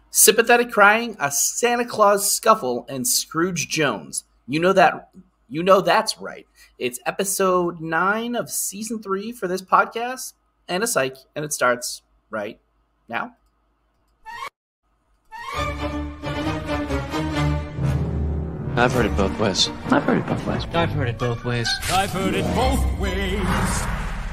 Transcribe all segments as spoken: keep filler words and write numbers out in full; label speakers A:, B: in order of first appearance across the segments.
A: Sympathetic crying, a Santa Claus scuffle, and Scrooge Jones. You know that. You know that's right. It's episode nine of season three for this podcast, and a psych, and it starts right now.
B: I've heard it both ways.
C: I've heard it both ways.
B: I've heard it both ways.
D: I've heard it both ways.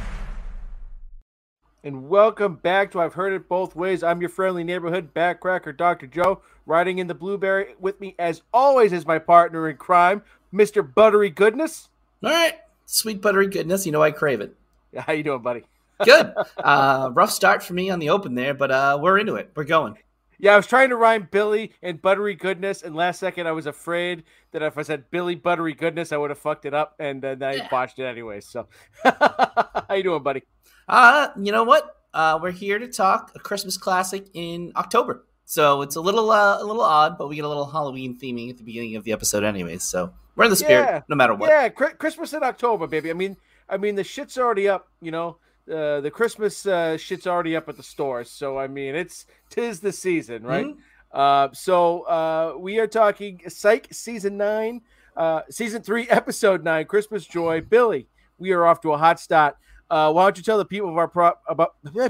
E: And welcome back to I've Heard It Both Ways. I'm your friendly neighborhood backcracker, Doctor Joe. Riding in the Blueberry with me, as always, is my partner in crime, Mister Buttery Goodness.
A: All right, sweet buttery goodness. You know I crave it.
E: How you doing, buddy?
A: Good. Uh, rough start for me on the open there, but uh, we're into it. We're going.
E: Yeah, I was trying to rhyme Billy and Buttery Goodness, and last second I was afraid that if I said Billy Buttery Goodness, I would have fucked it up, and then I
A: Yeah.
E: botched it anyway. So, how you doing, buddy?
A: Uh, you know what? Uh, we're here to talk a Christmas classic in October. So it's a little uh, a little odd, but we get a little Halloween theming at the beginning of the episode anyways. So we're in the spirit
E: Yeah.
A: no matter what.
E: Yeah, Cri- Christmas in October, baby. I mean, I mean the shit's already up. You know, uh, the Christmas uh, shit's already up at the stores. So I mean, it's tis the season, right?
A: Mhm.
E: Uh, so uh, we are talking Psych season nine, uh, season three, episode nine, Christmas Joy. Billy, we are off to a hot start. Uh, why don't you tell the people of our pro about
A: we
E: tell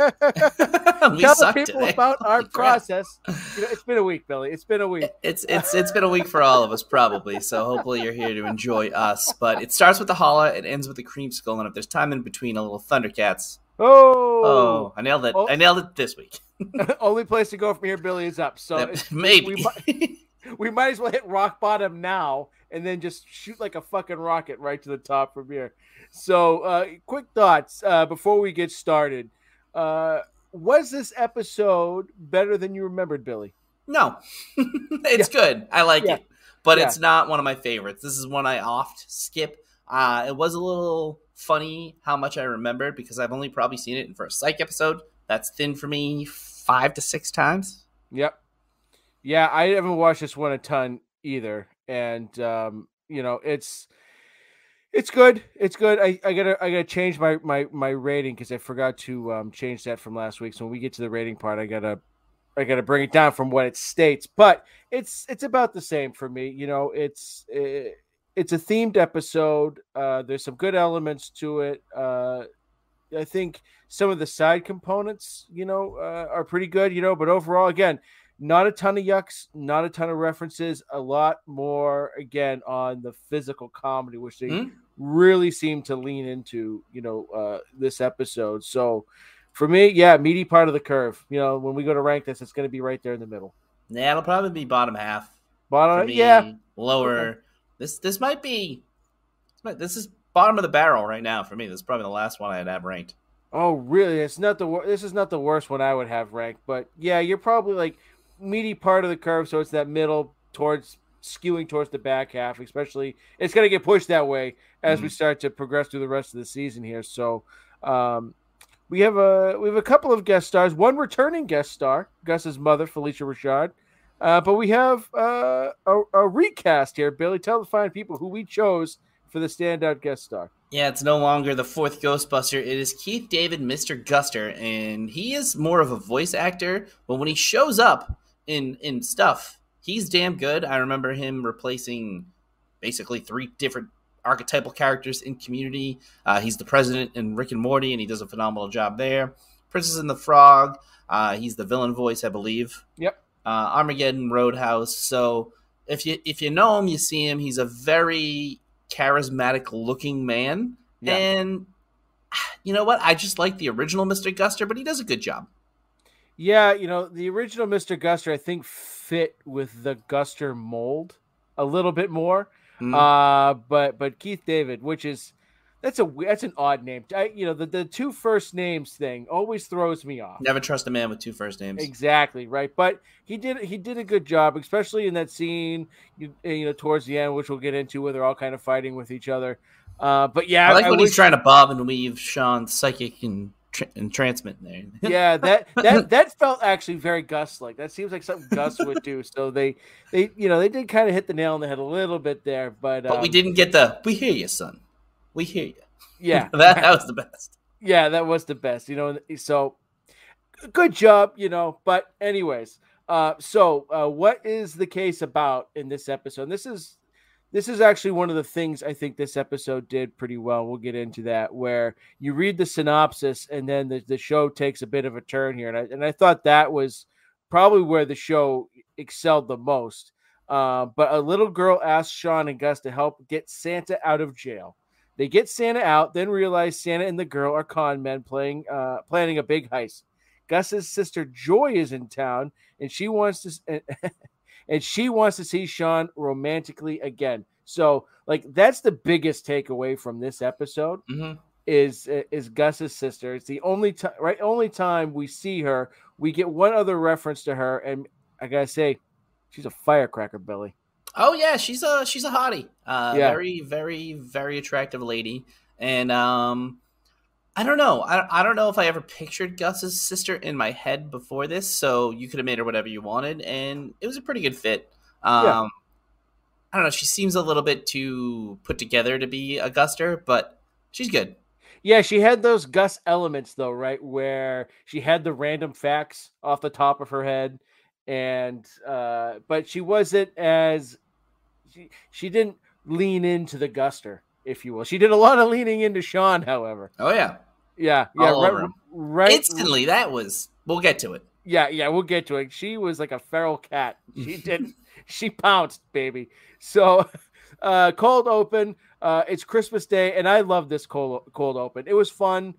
E: the
A: suck
E: people
A: today.
E: about our
A: Holy crap.
E: process? You know, it's been a week, Billy. It's been a week.
A: It's it's it's been a week for all of us probably. So hopefully you're here to enjoy us. But it starts with the holla, it ends with the creamsicle, and if there's time in between, a little Thundercats.
E: Oh,
A: Oh, I nailed it!
E: Oh.
A: I nailed it this week.
E: only place to go from here, Billy, is up. So
A: Yep,
E: it's-
A: maybe.
E: we might, we might as well hit rock bottom now and then just shoot like a fucking rocket right to the top from here. So, uh, quick thoughts uh, before we get started. Uh, was this episode better than you remembered, Billy?
A: No, it's good. I like
E: Yeah.
A: it, but
E: Yeah.
A: it's not one of my favorites. This is one I oft skip. Uh, it was a little funny how much I remembered because I've only probably seen it in for a psych episode. That's thin for me five to six times.
E: Yep. Yeah, I haven't watched this one a ton either, and um, you know, it's it's good. It's good. I, I gotta I gotta change my my my rating because I forgot to um, change that from last week. So when we get to the rating part, I gotta I gotta bring it down from what it states. But it's it's about the same for me. You know, it's it, it's a themed episode. Uh, there's some good elements to it. Uh, I think some of the side components, you know, uh, are pretty good. You know, but overall, again, not a ton of yucks, not a ton of references, a lot more, again, on the physical comedy, which they
A: Mhm.
E: really seem to lean into, you know, uh, this episode. So for me, yeah, meaty part of the curve. You know, when we go to rank this, it's going to be right there in the middle.
A: Yeah, it'll probably be bottom half. For
E: Bottom,
A: me,
E: yeah,
A: lower.
E: Okay.
A: This this might be. This, might, this is bottom of the barrel right now for me. This is probably the last one I'd have ranked.
E: Oh, really? It's not the wor- This is not the worst one I would have ranked, but yeah, you're probably like meaty part of the curve, so it's that middle towards skewing towards the back half. Especially, it's going to get pushed that way as we start to progress through the rest of the season here. So, um, we have a we have a couple of guest stars, one returning guest star, Gus's mother, Felicia Rashad, uh, but we have uh, a, a recast here. Billy, tell the fine people who we chose for the standout guest star.
A: Yeah, it's no longer the fourth Ghostbuster. It is Keith David, Mister Guster, and he is more of a voice actor. But when he shows up in in stuff, he's damn good. I remember him replacing basically three different archetypal characters in Community. Uh, he's the president in Rick and Morty, and he does a phenomenal job there. Princess and the Frog. Uh, he's the villain voice, I believe.
E: Yep.
A: Uh, Armageddon, Roadhouse. So if you if you know him, you see him. He's a very charismatic looking man.
E: Yeah.
A: And you know what? I just like the original Mister Guster, but he does a good job.
E: Yeah, you know, the original Mister Guster, I think, fit with the Guster mold a little bit more.
A: Mm.
E: Uh, but but Keith David, which is that's a that's an odd name. I, you know, the, the two first names thing always throws me off.
A: Never trust a man with two first names.
E: Exactly, right. But he did he did a good job, especially in that scene, you, you know, towards the end, which we'll get into, where they're all kind of fighting with each other. Uh, but yeah,
A: I like
E: I
A: when
E: wish,
A: he's trying to bob and weave Sean's psychic and tra- entrancement there.
E: yeah, that that that felt actually very Gus like. That seems like something Gus would do. So they they you know they did kind of hit the nail on the head a little bit there, but
A: But
E: um,
A: we didn't get the "we hear you, son. We hear you."
E: Yeah,
A: that that was the best.
E: yeah, that was the best. You know, so good job. You know, but anyways, Uh, so, uh, what is the case about in this episode? And this is this is actually one of the things I think this episode did pretty well. We'll get into that, where you read the synopsis and then the, the show takes a bit of a turn here. And I, and I thought that was probably where the show excelled the most. Uh, but a little girl asks Sean and Gus to help get Santa out of jail. They get Santa out, then realize Santa and the girl are con men playing, uh, planning a big heist. Gus's sister Joy is in town, and she wants to and she wants to see Sean romantically again. So, like, that's the biggest takeaway from this episode.
A: Mm-hmm.
E: Is is Gus's sister. It's the only time, right? Only time we see her. We get one other reference to her, and I gotta say, she's a firecracker, Billy.
A: Oh yeah, she's a she's a hottie. Uh,
E: Yeah.
A: Very very very attractive lady, and um, I don't know. I I don't know if I ever pictured Gus's sister in my head before this. So you could have made her whatever you wanted, and it was a pretty good fit. Um,
E: Yeah.
A: I don't know. She seems a little bit too put together to be a Guster, but she's good.
E: Yeah, she had those Gus elements though, right? Where she had the random facts off the top of her head, and uh, but she wasn't as she she didn't lean into the Guster, if you will. She did a lot of leaning into Sean, however.
A: Oh yeah,
E: Yeah, yeah,
A: All
E: right,
A: over him.
E: right.
A: instantly. That was. We'll get to it.
E: Yeah, yeah, we'll get to it. She was like a feral cat. She did, she pounced, baby. So, uh, cold open. Uh, it's Christmas Day, and I love this cold cold open. It was fun.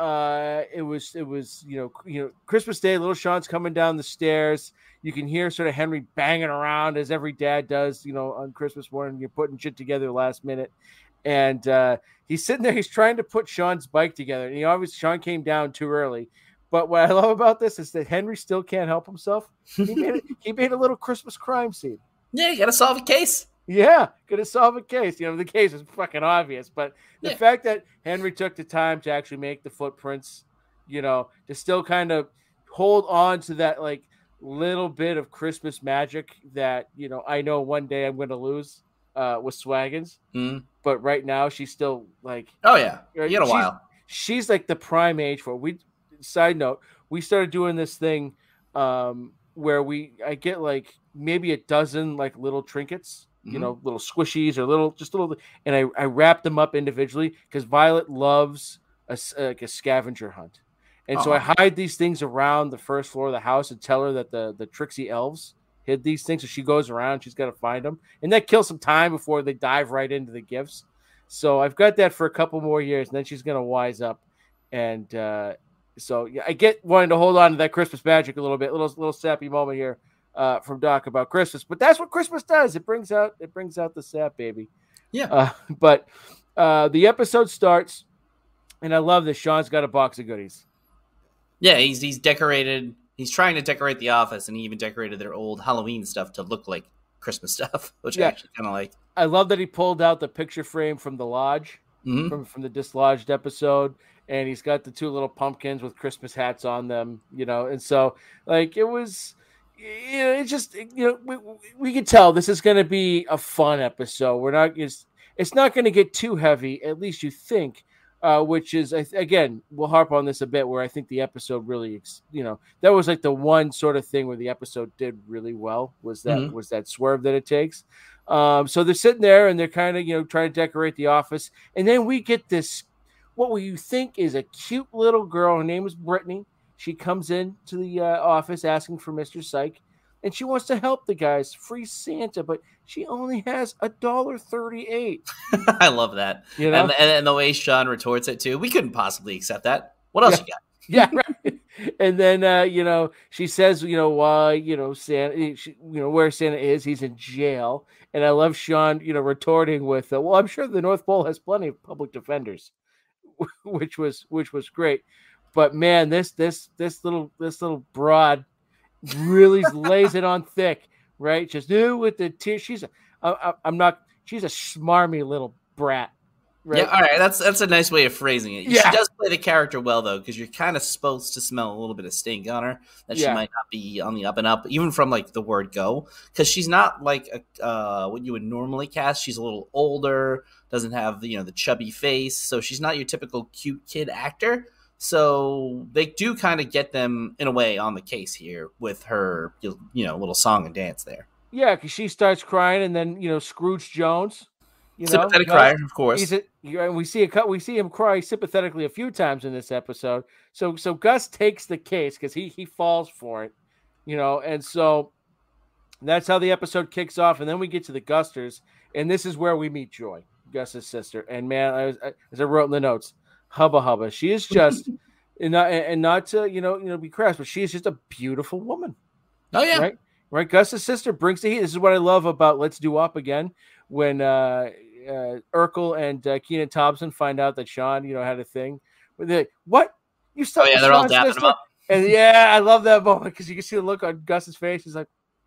E: Uh, it was it was you know you know Christmas Day. Little Sean's coming down the stairs. You can hear sort of Henry banging around as every dad does. You know, on Christmas morning, you're putting shit together last minute, and uh, he's sitting there. He's trying to put Sean's bike together, and he obviously Sean came down too early. But what I love about this is that Henry still can't help himself. He made it, he made a little Christmas crime scene.
A: Yeah, you gotta solve a case.
E: Yeah, gonna solve a case. You know, the case is fucking obvious, but the
A: Yeah.
E: fact that Henry took the time to actually make the footprints, you know, to still kind of hold on to that like little bit of Christmas magic that, you know, I know one day I'm gonna lose uh with Swaggins,
A: Mm.
E: but right now she's still like
A: Oh yeah, you got a
E: she's-
A: while.
E: she's like the prime age for it. We side note, we started doing this thing um where we I get like maybe a dozen like little trinkets, you
A: Mhm.
E: know, little squishies or little just little, and I, I wrap them up individually because Violet loves a, s- like a scavenger hunt. And so I
A: Aw.
E: hide these things around the first floor of the house and tell her that the the tricksy elves hid these things. So she goes around, she's got to find them, and that kills some time before they dive right into the gifts. So I've got that for a couple more years, and then she's gonna wise up. And uh, so yeah, I get wanting to hold on to that Christmas magic a little bit, little little sappy moment here uh, from Doc about Christmas. But that's what Christmas does. It brings out it brings out the sap, baby.
A: Yeah.
E: Uh, but uh, the episode starts, and I love this. Sean's got a box of goodies.
A: Yeah, he's he's decorated. He's trying to decorate the office, and he even decorated their old Halloween stuff to look like Christmas stuff, which
E: Yeah.
A: I actually kind of like.
E: I love that he pulled out the picture frame from the lodge,
A: Mhm.
E: from from the dislodged episode, and he's got the two little pumpkins with Christmas hats on them, you know. And so, like, it was, you know, it just, you know, we, we could tell this is going to be a fun episode. We're not, it's, it's not going to get too heavy, at least you think. Uh, which is, I th- again, we'll harp on this a bit, where I think the episode really, ex- you know, that was like the one sort of thing where the episode did really well, was that
A: Mhm.
E: was that swerve that it takes. Um, so they're sitting there and they're kind of, you know, trying to decorate the office, and then we get this, what you think is a cute little girl. Her name is Brittany. She comes in to the uh, office asking for Mister Psych, and she wants to help the guys free Santa, but she only has a dollar thirty-eight.
A: I love that.
E: You know?
A: and, and and the way Sean retorts it too. We couldn't possibly accept that. What else
E: Yeah.
A: you got?
E: Yeah, right. And then uh, you know, she says, you know, why, you know, Santa, she, you know, where Santa is, he's in jail. And I love Sean, you know, retorting with, uh, well, I'm sure the North Pole has plenty of public defenders, which was which was great. But man, this this this little this little broad really lays it on thick, right? Just do with the tears. She's a, I, I, I'm not. She's a smarmy little brat, right?
A: Yeah, all right. That's that's a nice way of phrasing it.
E: Yeah.
A: She does play the character well though, because you're kind of supposed to smell a little bit of stink on her, that she
E: Yeah.
A: might not be on the up and up, even from like the word go, because she's not like a, uh, what you would normally cast. She's a little older, doesn't have the, you know, the chubby face, so she's not your typical cute kid actor. So they do kind of get them in a way on the case here with her, you know, little song and dance there.
E: Yeah, because she starts crying, and then you know Scrooge Jones, you know,
A: sympathetic
E: Gus,
A: crier, of course.
E: He's a, and we see a we see him cry sympathetically a few times in this episode. So so Gus takes the case because he he falls for it, you know, and so that's how the episode kicks off. And then we get to the Gusters, and this is where we meet Joy, Gus's sister. And man, I was I, as I wrote in the notes, hubba hubba. She is just and not and not to you know you know be crass, but she is just a beautiful woman.
A: Oh yeah.
E: Right. Right, Gus's sister brings the heat. This is what I love about Let's Do Up Again. When uh, uh, Urkel and uh, Kenan Thompson find out that Sean, you know, had a thing. They, what? You stuck
A: oh, yeah,
E: with
A: they're
E: Sean's
A: all dapping
E: sister?
A: him up.
E: And yeah, I love that moment because you can see the look on Gus's face. He's like,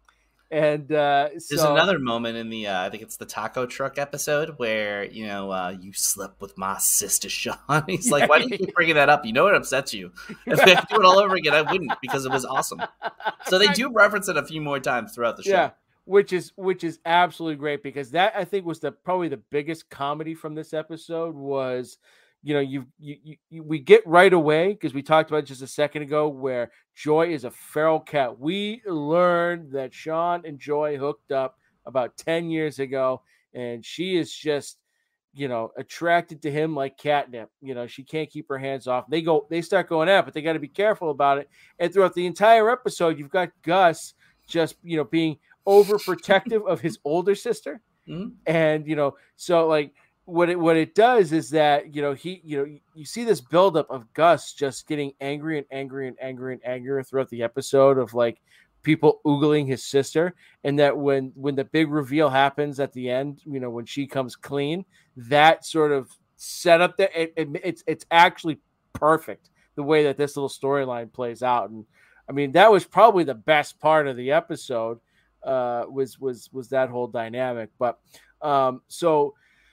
E: and uh,
A: there's
E: so,
A: another moment in the, uh, I think it's the taco truck episode where, you know, uh, you slept with my sister, Sean. He's like, why do you keep bringing that up? You know it upsets you. If I could do it all over again, I wouldn't because it was awesome. So they do reference it a few more times throughout the show.
E: Yeah, which is which is absolutely great because that I think was the probably the biggest comedy from this episode was, you know, you you, you we get right away because we talked about it just a second ago where Joy is a feral cat. We learned that Sean and Joy hooked up about ten years ago, and she is just, you know, attracted to him like catnip. You know, she can't keep her hands off. They go, they start going out, but they got to be careful about it. And throughout the entire episode, you've got Gus just, you know, being overprotective of his older sister.
A: Mm-hmm.
E: And, you know, so like what it, what it does is that, you know, he, you know, you see this buildup of Gus just getting angry and angry and angry and angrier throughout the episode of like people oogling his sister. And that when, when the big reveal happens at the end, you know, when she comes clean, that sort of set up that it, it, it's, it's actually perfect the way that this little storyline plays out. And I mean, that was probably the best part of the episode uh, was, was, was that whole dynamic. But um, so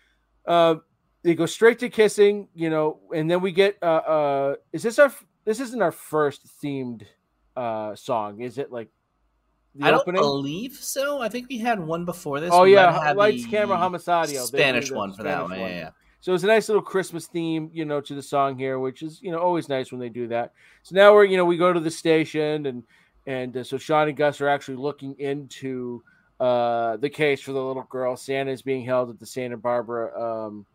E: uh, they go straight to kissing, you know, and then we get, uh, uh, is this our, this isn't our first themed uh, song. Is it like,
A: I don't opening? believe so. I think we had one before this.
E: Oh,
A: we
E: yeah. Lights, Camera, Homisadio.
A: Spanish one for Spanish that one. one. Yeah, yeah.
E: So it's a nice little Christmas theme, you know, to the song here, which is, you know, always nice when they do that. So now we're, you know, we go to the station and, and uh, so Sean and Gus are actually looking into uh, the case for the little girl. Santa is being held at the Santa Barbara, um,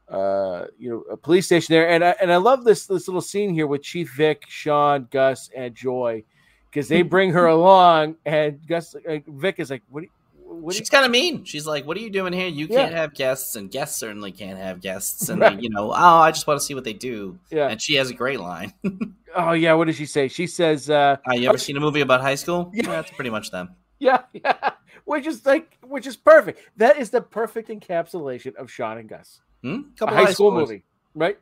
E: uh, you know, a police station there. And I, and I love this, this little scene here with Chief Vic, Sean, Gus, and Joy. Because they bring her along, and Gus, uh, Vic is like, "What? what
A: She's kind of mean. She's like, "What are you doing here? You can't yeah. have guests, and guests certainly can't have guests." And right. they, you know, oh, I just want to see what they do.
E: Yeah.
A: And she has a great line.
E: Oh yeah, what does she say? She says, uh,
A: oh, "You ever seen a movie about high school? Yeah, that's pretty much them."
E: Yeah, yeah. Which is like, which is perfect. That is the perfect encapsulation of Sean and Gus.
A: Hmm?
E: Couple a high, high school scores. movie, right?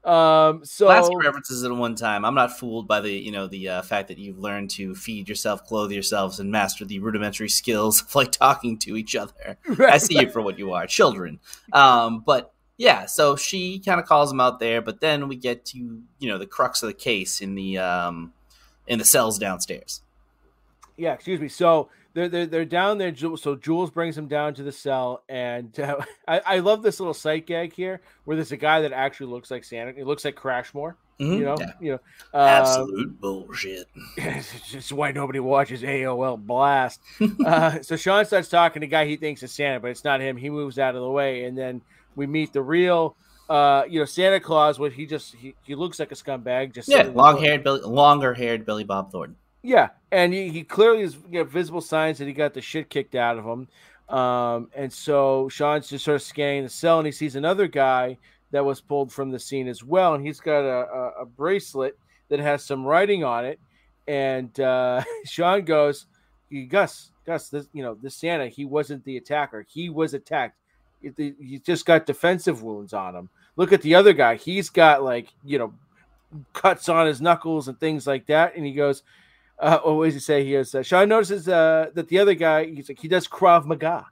E: Um, so
A: Lasky references it one time. I'm not fooled by the, you know, the uh, fact that you've learned to feed yourself, clothe yourselves, and master the rudimentary skills of like talking to each other. Right, I see right. you for what you are, children. Um, but yeah, so she kind of calls them out there, but then we get to, you know, the crux of the case in the um, in the cells downstairs.
E: Yeah, excuse me. So they're they're, they're down there. So Jules brings them down to the cell, and uh, I, I love this little sight gag here, where there's a guy that actually looks like Santa. It looks like Crashmore. Mm-hmm. You know, yeah. you know, uh,
A: absolute bullshit.
E: It's just why nobody watches A O L Blast. uh, so Sean starts talking to a guy he thinks is Santa, but it's not him. He moves out of the way, and then we meet the real, uh, you know, Santa Claus. What he just he, he looks like a scumbag. Just
A: yeah, long haired, Billy, longer haired Billy Bob Thornton.
E: Yeah, and he, he clearly has you know, visible signs that he got the shit kicked out of him. Um, and so Sean's just sort of scanning the cell, and he sees another guy that was pulled from the scene as well, and he's got a, a, a bracelet that has some writing on it. And uh, Sean goes, Gus, Gus, this, you know, this Santa, he wasn't the attacker. He was attacked. It, he's just got defensive wounds on him. Look at the other guy. He's got, like, you know, cuts on his knuckles and things like that. And he goes, Uh, what does he say? He goes, uh, Sean notices uh, that the other guy, he's like, he does Krav Maga.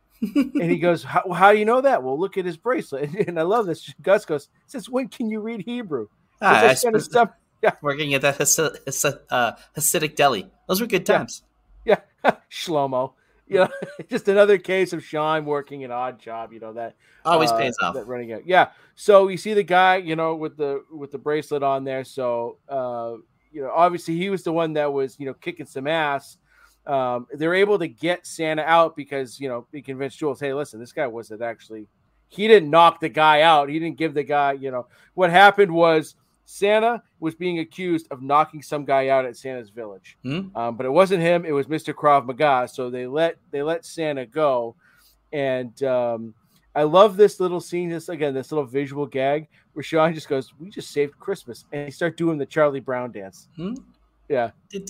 E: And he goes, how, how do you know that? Well, look at his bracelet. And I love this. Gus goes, since when can you read Hebrew?
A: Ah, I kind of stuff. Yeah. Working at that Hasi- Hasi- uh, Hasidic deli. Those were good times.
E: Yeah. yeah. Shlomo. You know, just another case of Sean working an odd job. You know that
A: Always
E: uh,
A: pays off.
E: That running out. Yeah. So you see the guy, you know, with the with the bracelet on there. So uh, you know, obviously he was the one that was, you know, kicking some ass. Um, they're able to get Santa out because, you know, he convinced Jules, hey, listen, this guy wasn't actually, he didn't knock the guy out. He didn't give the guy, you know, what happened was Santa was being accused of knocking some guy out at Santa's village.
A: Hmm?
E: Um, but it wasn't him. It was Mister Krav Maga. So they let, they let Santa go. And um, I love this little scene. This again, this little visual gag where Sean just goes, we just saved Christmas. And he start doing the Charlie Brown dance.
A: Hmm?
E: Yeah.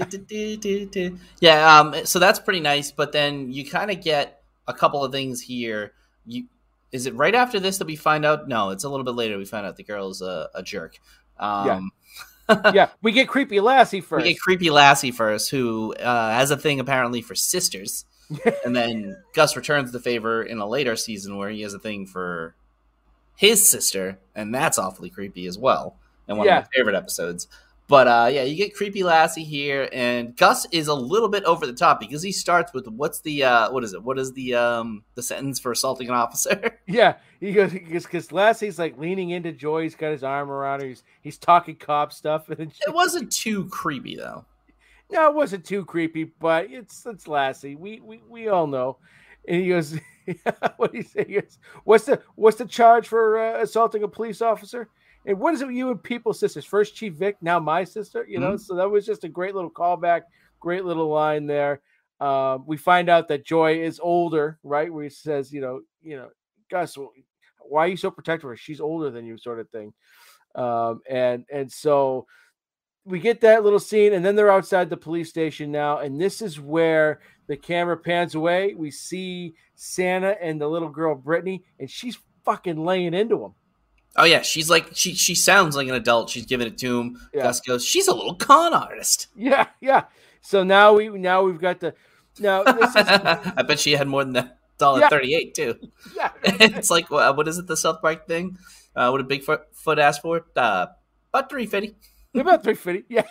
A: Yeah. Um, so that's pretty nice. But then you kind of get a couple of things here. You, is it right after this that we find out? No, it's a little bit later. We find out the girl's a, a jerk. Um,
E: yeah. yeah, we get Creepy Lassie first.
A: We get Creepy Lassie first, who uh, has a thing apparently for sisters. And then Gus returns the favor in a later season where he has a thing for his sister, and that's awfully creepy as well. And one
E: Yeah.
A: of my favorite episodes. But uh, yeah, you get Creepy Lassie here, and Gus is a little bit over the top because he starts with what's the uh, what is it? What is the um the sentence for assaulting an officer?
E: Yeah, he goes because Lassie's like leaning into Joy. He's got his arm around her. He's he's talking cop stuff. And then she,
A: It wasn't too creepy though.
E: no, it wasn't too creepy, but it's it's Lassie. We we, we all know. And he goes, what do you say? He goes, what's the what's the charge for uh, assaulting a police officer? And what is it with you and people's sisters? First Chief Vic, now my sister. You know,
A: Mm-hmm.
E: so that was just a great little callback, great little line there. Um, we find out that Joy is older, right? Where he says, you know, you know, Gus, why are you so protective of her? She's older than you, sort of thing. Um, and and so we get that little scene, and then they're outside the police station now, and this is where the camera pans away. We see Santa and the little girl Brittany, and she's fucking laying into him.
A: Oh yeah, she's like she she sounds like an adult. She's giving it to him.
E: Yeah.
A: Gus goes, she's a little con artist.
E: Yeah, yeah. So now we now we've got the now this is
A: I bet she had more than that dollar
E: Yeah.
A: thirty eight too.
E: yeah.
A: It's like what, what is it? The South Park thing? Uh, what did Bigfoot foot ask for? Uh, about three fifty.
E: About three fifty. Yeah.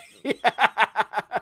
E: yeah.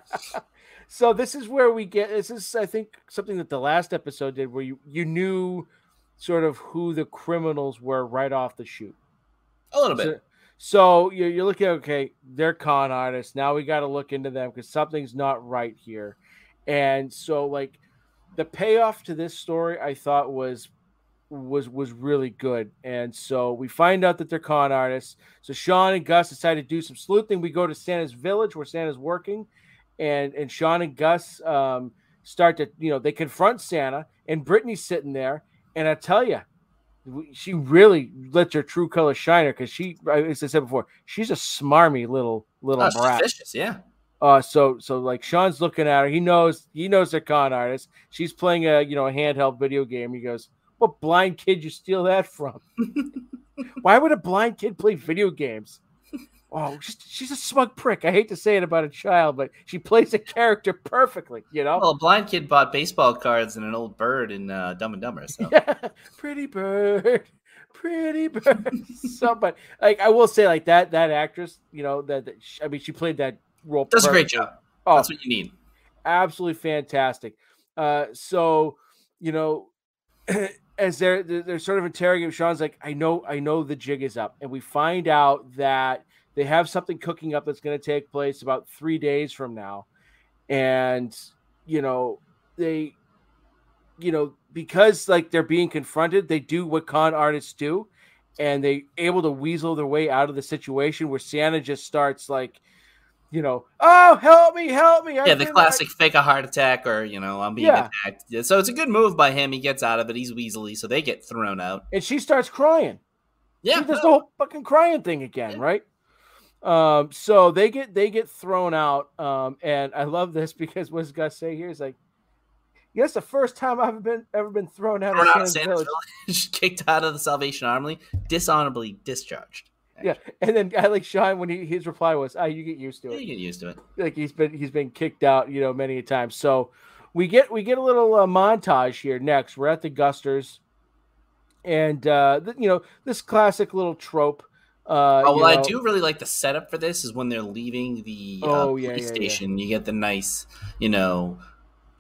E: So this is where we get this is I think something that the last episode did where you you knew sort of who the criminals were right off the shoot.
A: A little bit.
E: So, so you're, you're looking at, okay, they're con artists. Now we got to look into them because something's not right here. And so, like, the payoff to this story, I thought was was was really good. And so we find out that they're con artists. So Sean and Gus decide to do some sleuthing. We go to Santa's village where Santa's working, and and Sean and Gus um, start to, you know, they confront Santa, and Brittany's sitting there. And I tell you, she really lets her true color shine her because she, as I said before, she's a smarmy little little
A: Oh, she's
E: brat.
A: vicious, yeah.
E: Uh, so so like Sean's looking at her. He knows he knows they're con artists. She's playing a you know a handheld video game. He goes, "What blind kid you steal that from? Why would a blind kid play video games?" Oh, she's, she's a smug prick. I hate to say it about a child, but she plays a character perfectly. You know.
A: Well, a blind kid bought baseball cards and an old bird in uh, Dumb and Dumber. So
E: Yeah, pretty bird, pretty bird. So, but like I will say, like that that actress, you know, that, that I mean, she played that role.
A: does a great
E: perfectly.
A: job.
E: Oh,
A: That's what you need.
E: absolutely fantastic. Uh, so you know, as they're they're sort of interrogating, Sean's like, I know, I know the jig is up, and we find out that they have something cooking up that's going to take place about three days from now, and you know they. You know, because like they're being confronted, they do what con artists do, and they able to weasel their way out of the situation where Santa just starts like, you know, oh help me, help me. I've
A: Yeah, the
E: been,
A: classic fake a heart attack or, you know, I'm being
E: Yeah.
A: attacked. Yeah, so it's a good move by him. He gets out of it. He's weaselly, so they get thrown out.
E: and she starts crying.
A: Yeah.
E: She does the whole fucking crying thing again,
A: Yeah.
E: right? Um, so they get they get thrown out. Um, and I love this because what's Gus say here is like, yeah, it's the first time I've been ever been thrown out
A: Thrown
E: of
A: out of
E: Santa's
A: Santa's
E: village.
A: village, kicked out of the Salvation Army, dishonorably discharged.
E: Yeah, and then I like Sean when he his reply was, "Ah, you get used to
A: Yeah,
E: it."
A: you get used to it.
E: Like he's been he's been kicked out, you know, many a time. So we get we get a little uh, montage here next. We're at the Gusters, and uh, th- you know this classic little trope. Uh,
A: Oh,
E: you
A: well, I
E: know-
A: do really like the setup for this is when they're leaving the uh,
E: Oh, yeah,
A: police
E: yeah, yeah.
A: station. You get the nice, you know,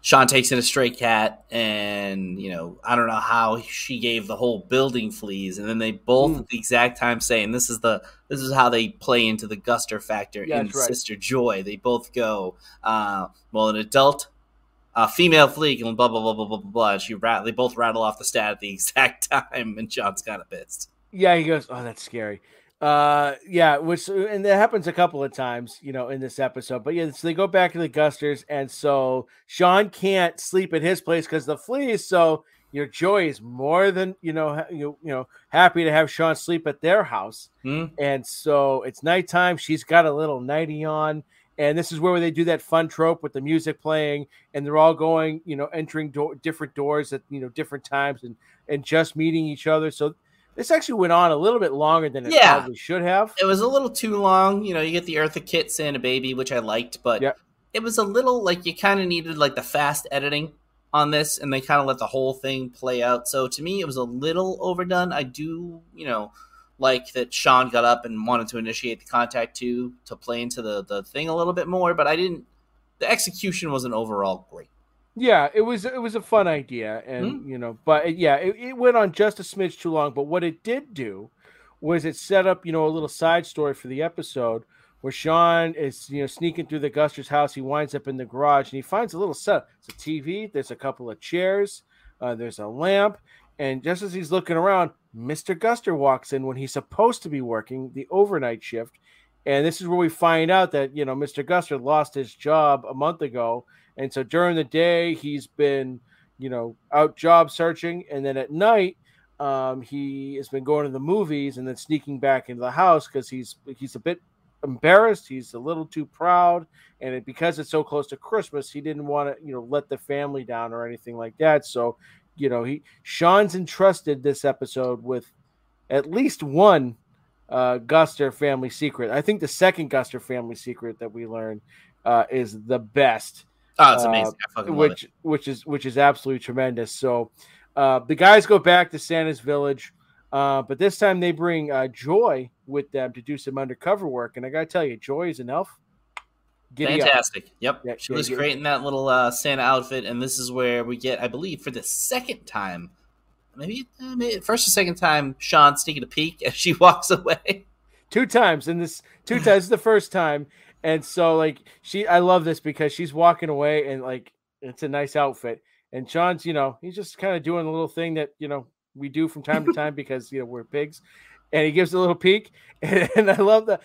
A: Sean takes in a stray cat, and you know, I don't know how she gave the whole building fleas, and then they both
E: Mm.
A: at the exact time say, and this is the this is how they play into the Guster factor
E: Yeah,
A: in
E: that's right.
A: Sister Joy. They both go, uh, well, an adult, uh, female flea, and blah blah blah blah blah blah blah. And she rat- they both rattle off the stat at the exact time, and Sean's kind of pissed.
E: Yeah, he goes, "Oh, that's scary." Uh, yeah, which and that happens a couple of times, you know, in this episode. But yeah, so they go back to the Gusters, and so Sean can't sleep at his place because the fleas. So your Joy is more than you know, ha- you you know, happy to have Sean sleep at their house.
A: Hmm?
E: And so it's nighttime. She's got a little nightie on. And this is where they do that fun trope with the music playing, and they're all going, you know, entering do- different doors at, you know, different times and, and just meeting each other. So this actually went on a little bit longer than it
A: Yeah.
E: probably should have.
A: It was a little too long. You know, you get the Eartha Kitt Santa Baby, which I liked, but
E: Yep.
A: it was a little like you kind of needed like the fast editing on this, and they kind of let the whole thing play out. So to me, it was a little overdone. I do, you know, like that Sean got up and wanted to initiate the contact too to play into the the thing a little bit more, but I didn't. The execution wasn't overall great.
E: Yeah, it was it was a fun idea, and you know, but it- yeah, it, it went on just a smidge too long. But what it did do was it set up, you know, a little side story for the episode where Sean is, you know, sneaking through the Guster's house. He winds up in the garage and he finds a little set. It's a T V. There's a couple of chairs. Uh, there's a lamp, and just as he's looking around, Mister Guster walks in when he's supposed to be working the overnight shift. And this is where we find out that, you know, Mister Guster lost his job a month ago. And so during the day, he's been, you know, out job searching. And then at night, um, he has been going to the movies and then sneaking back into the house because he's he's a bit embarrassed. He's a little too proud. And it, because it's so close to Christmas, he didn't want to, you know, let the family down or anything like that. So, you know, he Sean's entrusted this episode with at least one uh, Guster family secret. I think the second Guster family secret that we learned uh, is the best.
A: Oh, it's amazing! I fucking love
E: which
A: it.
E: which is which is absolutely tremendous. So uh, the guys go back to Santa's village, uh, but this time they bring uh, Joy with them to do some undercover work. And I gotta tell you, Joy is an elf. Giddy up.
A: Fantastic. Yep.
E: Yeah,
A: she
E: yeah,
A: was
E: yeah.
A: great in that little uh, Santa outfit, and this is where we get, I believe, for the second time, maybe, uh, maybe first or second time, Sean sneaking a peek as she walks away.
E: Two times in this. Two times. This is the first time. And so, like, she, I love this because she's walking away and, like, it's a nice outfit. And Sean's, you know, he's just kind of doing a little thing that, you know, we do from time to time because, you know, we're pigs. And he gives a little peek. And, and I love that.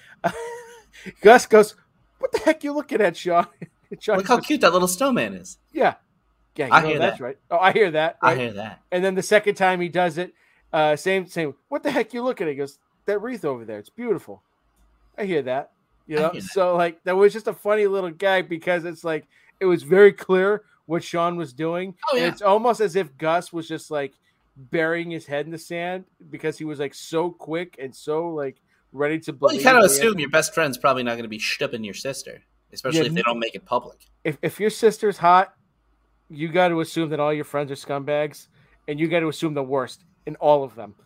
E: Gus goes, "What the heck you looking at, Sean?" And Sean
A: Look how
E: goes,
A: cute that little snowman is.
E: yeah. Yeah, you
A: I
E: know,
A: hear
E: that's
A: that.
E: right. Oh, I hear that.
A: I
E: right?
A: hear that.
E: And then the second time he does it, uh, same, same. "What the heck you looking at?" He goes, "That wreath over there. It's beautiful." I hear that. You
A: I
E: know,
A: hear that.
E: so like that was just a funny little gag because it's like it was very clear what Sean was doing.
A: Oh,
E: And
A: yeah.
E: it's almost as if Gus was just like burying his head in the sand because he was like so quick and so like ready to
A: Well,
E: believe.
A: you kind of
E: the
A: assume
E: answer.
A: your best friend's probably not going to be shtipping your sister, especially
E: Yeah,
A: if they don't make it public.
E: if if your sister's hot, you got to assume that all your friends are scumbags, and you got to assume the worst in all of them.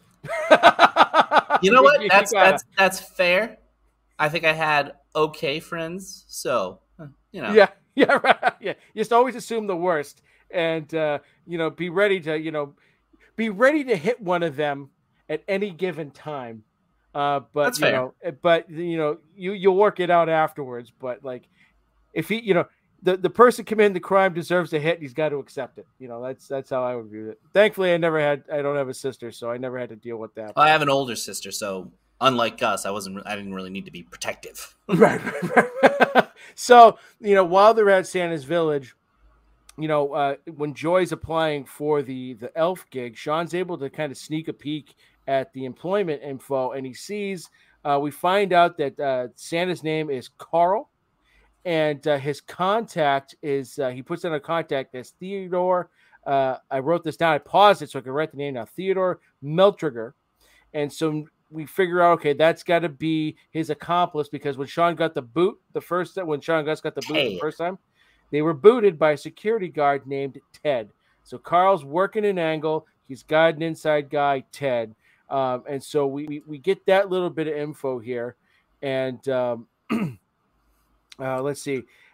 A: You know what?
E: You
A: That's
E: gotta.
A: that's that's fair. I think I had okay friends, so uh, you know.
E: Yeah, yeah, right. Yeah. You just always assume the worst, and uh, you know, be ready to, you know, be ready to hit one of them at any given time. Uh, but
A: That's
E: you
A: fair.
E: know, eh, but you know, you you'll work it out afterwards. But like, if he, you know, the the person committing the crime deserves a hit, he's got to accept it. You know, that's that's how I would view it. Thankfully, I never had, I don't have a sister, so I never had to deal with that.
A: Well, I have an older sister, so unlike Gus, I wasn't. I didn't really need to be protective.
E: right, right, right. So, you know, while they're at Santa's village, you know, uh, when Joy's applying for the the elf gig, Sean's able to kind of sneak a peek at the employment info, and he sees. Uh, we find out that uh, Santa's name is Carl, and uh, his contact is. Uh, he puts in a contact as Theodore. Uh, I wrote this down. I paused it so I could write the name now. Theodore Meltriger, and so we figure out, okay, that's got to be his accomplice because when Sean got the boot the first time, when Sean Gus got the boot the
A: Ted.
E: first time, they were booted by a security guard named Ted. So Carl's working an angle. He's got an inside guy, Ted. Um, and so we, we we get that little bit of info here. And um, uh, let's see.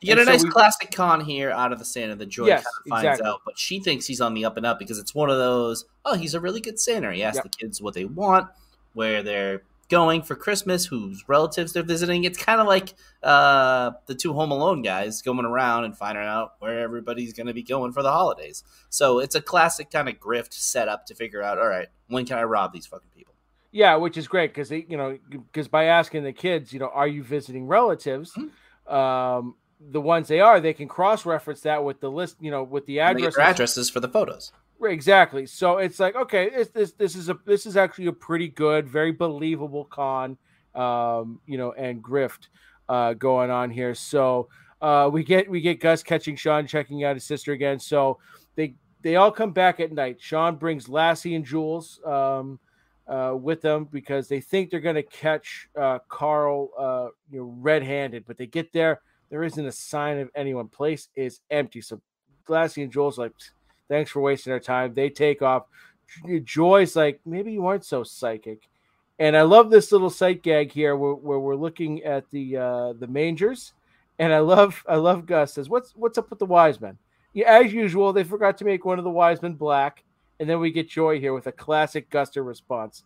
A: You get
E: And
A: a
E: so
A: nice
E: we-
A: classic con here out of the Santa that Joy
E: Yes,
A: kind of finds
E: exactly.
A: out, but she thinks he's on the up and up because it's one of those, oh, he's a really good Santa. He asks
E: Yep.
A: the kids what they want, where they're going for Christmas, whose relatives they're visiting. It's kind of like uh, the two Home Alone guys going around and finding out where everybody's going to be going for the holidays. So it's a classic kind of grift setup to figure out, all right, when can I rob these fucking people?
E: Yeah, which is great because they, you know, because by asking the kids, you know, are you visiting relatives?
A: Mm-hmm.
E: Um, the ones they are, they can cross-reference that with the list, you know, with the
A: And they get
E: addresses.
A: their addresses for the photos.
E: Right, exactly. So it's like, okay, it's, this this is a this is actually a pretty good, very believable con, um, you know, and grift uh, going on here. So uh, we get we get Gus catching Sean checking out his sister again. So they they all come back at night. Sean brings Lassie and Jules um, uh, with them because they think they're going to catch uh, Carl, uh, you know, red-handed. But they get there, there isn't a sign of anyone. Place is empty. So Lassie and Jules are like, thanks for wasting our time. They take off. Joy's like, maybe you aren't so psychic. And I love this little sight gag here where, where we're looking at the uh, the mangers. And I love I love Gus says, What's what's up with the wise men? Yeah, as usual, they forgot to make one of the wise men black. And then we get Joy here with a classic Guster response.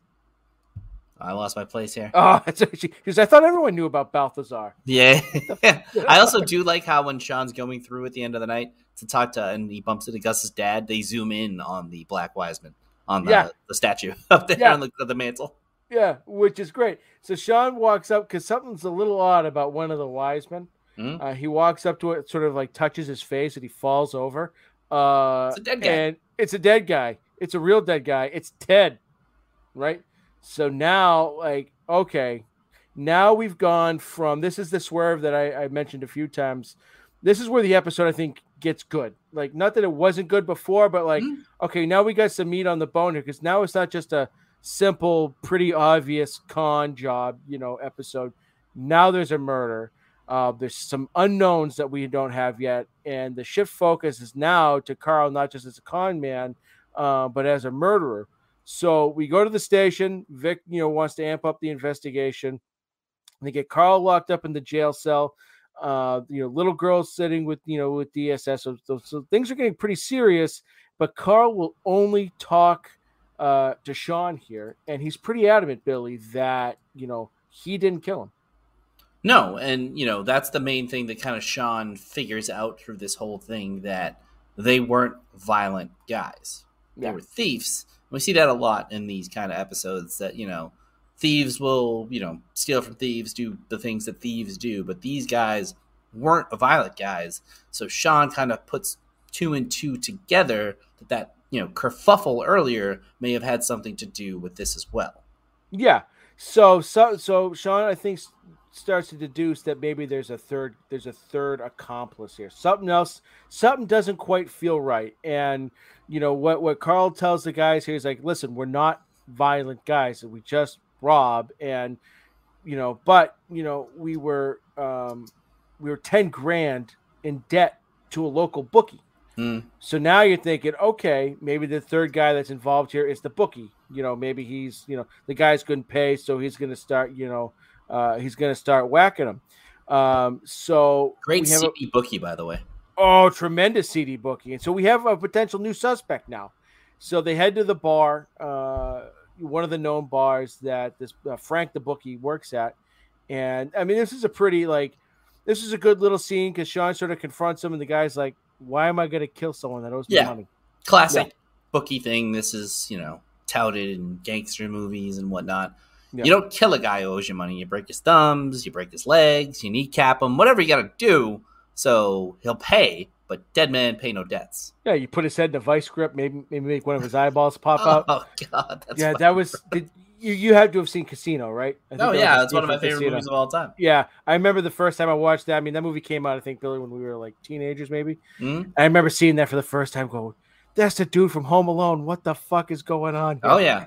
A: I lost my place here.
E: Oh, that's because I thought everyone knew about Balthazar.
A: Yeah. I also do like how when Sean's going through at the end of the night to talk to, and he bumps into Gus's dad, they zoom in on the Black Wiseman, on the,
E: Yeah.
A: the statue up there
E: Yeah.
A: on the, the mantle.
E: Yeah, which is great. So Sean walks up because something's a little odd about one of the wise men.
A: Mhm.
E: Uh, he walks up to it, sort of like touches his face, and he falls over. Uh,
A: It's a dead guy.
E: And it's a dead guy. It's a real dead guy. It's Ted, right? So now, like, okay, now we've gone from this is the swerve that I, I mentioned a few times. This is where the episode I think gets good. Like, not that it wasn't good before, but like,
A: Mhm.
E: okay, now we got some meat on the bone here because now it's not just a simple, pretty obvious con job, you know, episode. Now there's a murder. Uh, there's some unknowns that we don't have yet, and the shift focus is now to Carl not just as a con man, uh, but as a murderer. So we go to the station. Vic, you know, wants to amp up the investigation. They get Carl locked up in the jail cell. Uh, you know, little girl sitting with you know with D S S. So, so, so things are getting pretty serious. But Carl will only talk uh, to Sean here, and he's pretty adamant, Billy, that you know he didn't kill him.
A: No, and you know that's the main thing that kind of Sean figures out through this whole thing, that they weren't violent guys. They
E: Yeah.
A: were thieves. We see that a lot in these kind of episodes, that you know thieves will you know steal from thieves, do the things that thieves do, but these guys weren't violent guys. So Sean kind of puts two and two together that that you know kerfuffle earlier may have had something to do with this as well.
E: Yeah. So so so Sean, I think, s- starts to deduce that maybe there's a third there's a third accomplice here. Something else, something doesn't quite feel right. And you know what what Carl tells the guys here is like, listen, we're not violent guys. We just rob, and you know, but you know, we were um we were ten grand in debt to a local bookie.
A: Mm.
E: So now you're thinking, okay, maybe the third guy that's involved here is the bookie. You know, maybe he's, you know, the guys couldn't pay, so he's going to start, you know, uh, he's going to start whacking them. Um, so
A: Great
E: we have
A: C
E: a,
A: D bookie, by the way.
E: oh, tremendous C D bookie, and so we have a potential new suspect now. So they head to the bar, uh, one of the known bars that this uh, Frank the bookie works at, and I mean, this is a pretty like, this is a good little scene because Sean sort of confronts him, and the guy's like, "Why am I going to kill someone that owes me
A: Yeah.
E: money?"
A: Classic bookie thing. This is, you know, touted in gangster movies and whatnot.
E: Yeah.
A: You don't kill a guy who owes you money. You break his thumbs, you break his legs, you kneecap him, whatever you got to do so he'll pay, but dead man pay no debts.
E: Yeah, you put his head in a vice grip, maybe maybe make one of his eyeballs pop out.
A: Oh, God. That's
E: Yeah,
A: fucking
E: that was
A: brutal.
E: did, you. You had to have seen Casino, right? I think
A: Oh,
E: that was
A: yeah.
E: a
A: That's one of my
E: scene from
A: favorite
E: Casino.
A: movies of all time.
E: Yeah, I remember the first time I watched that. I mean, that movie came out, I think, Billy, when we were like teenagers, maybe.
A: Mhm.
E: I remember seeing that for the first time. Going, that's the dude from Home Alone. What the fuck is going on here?
A: Oh, yeah.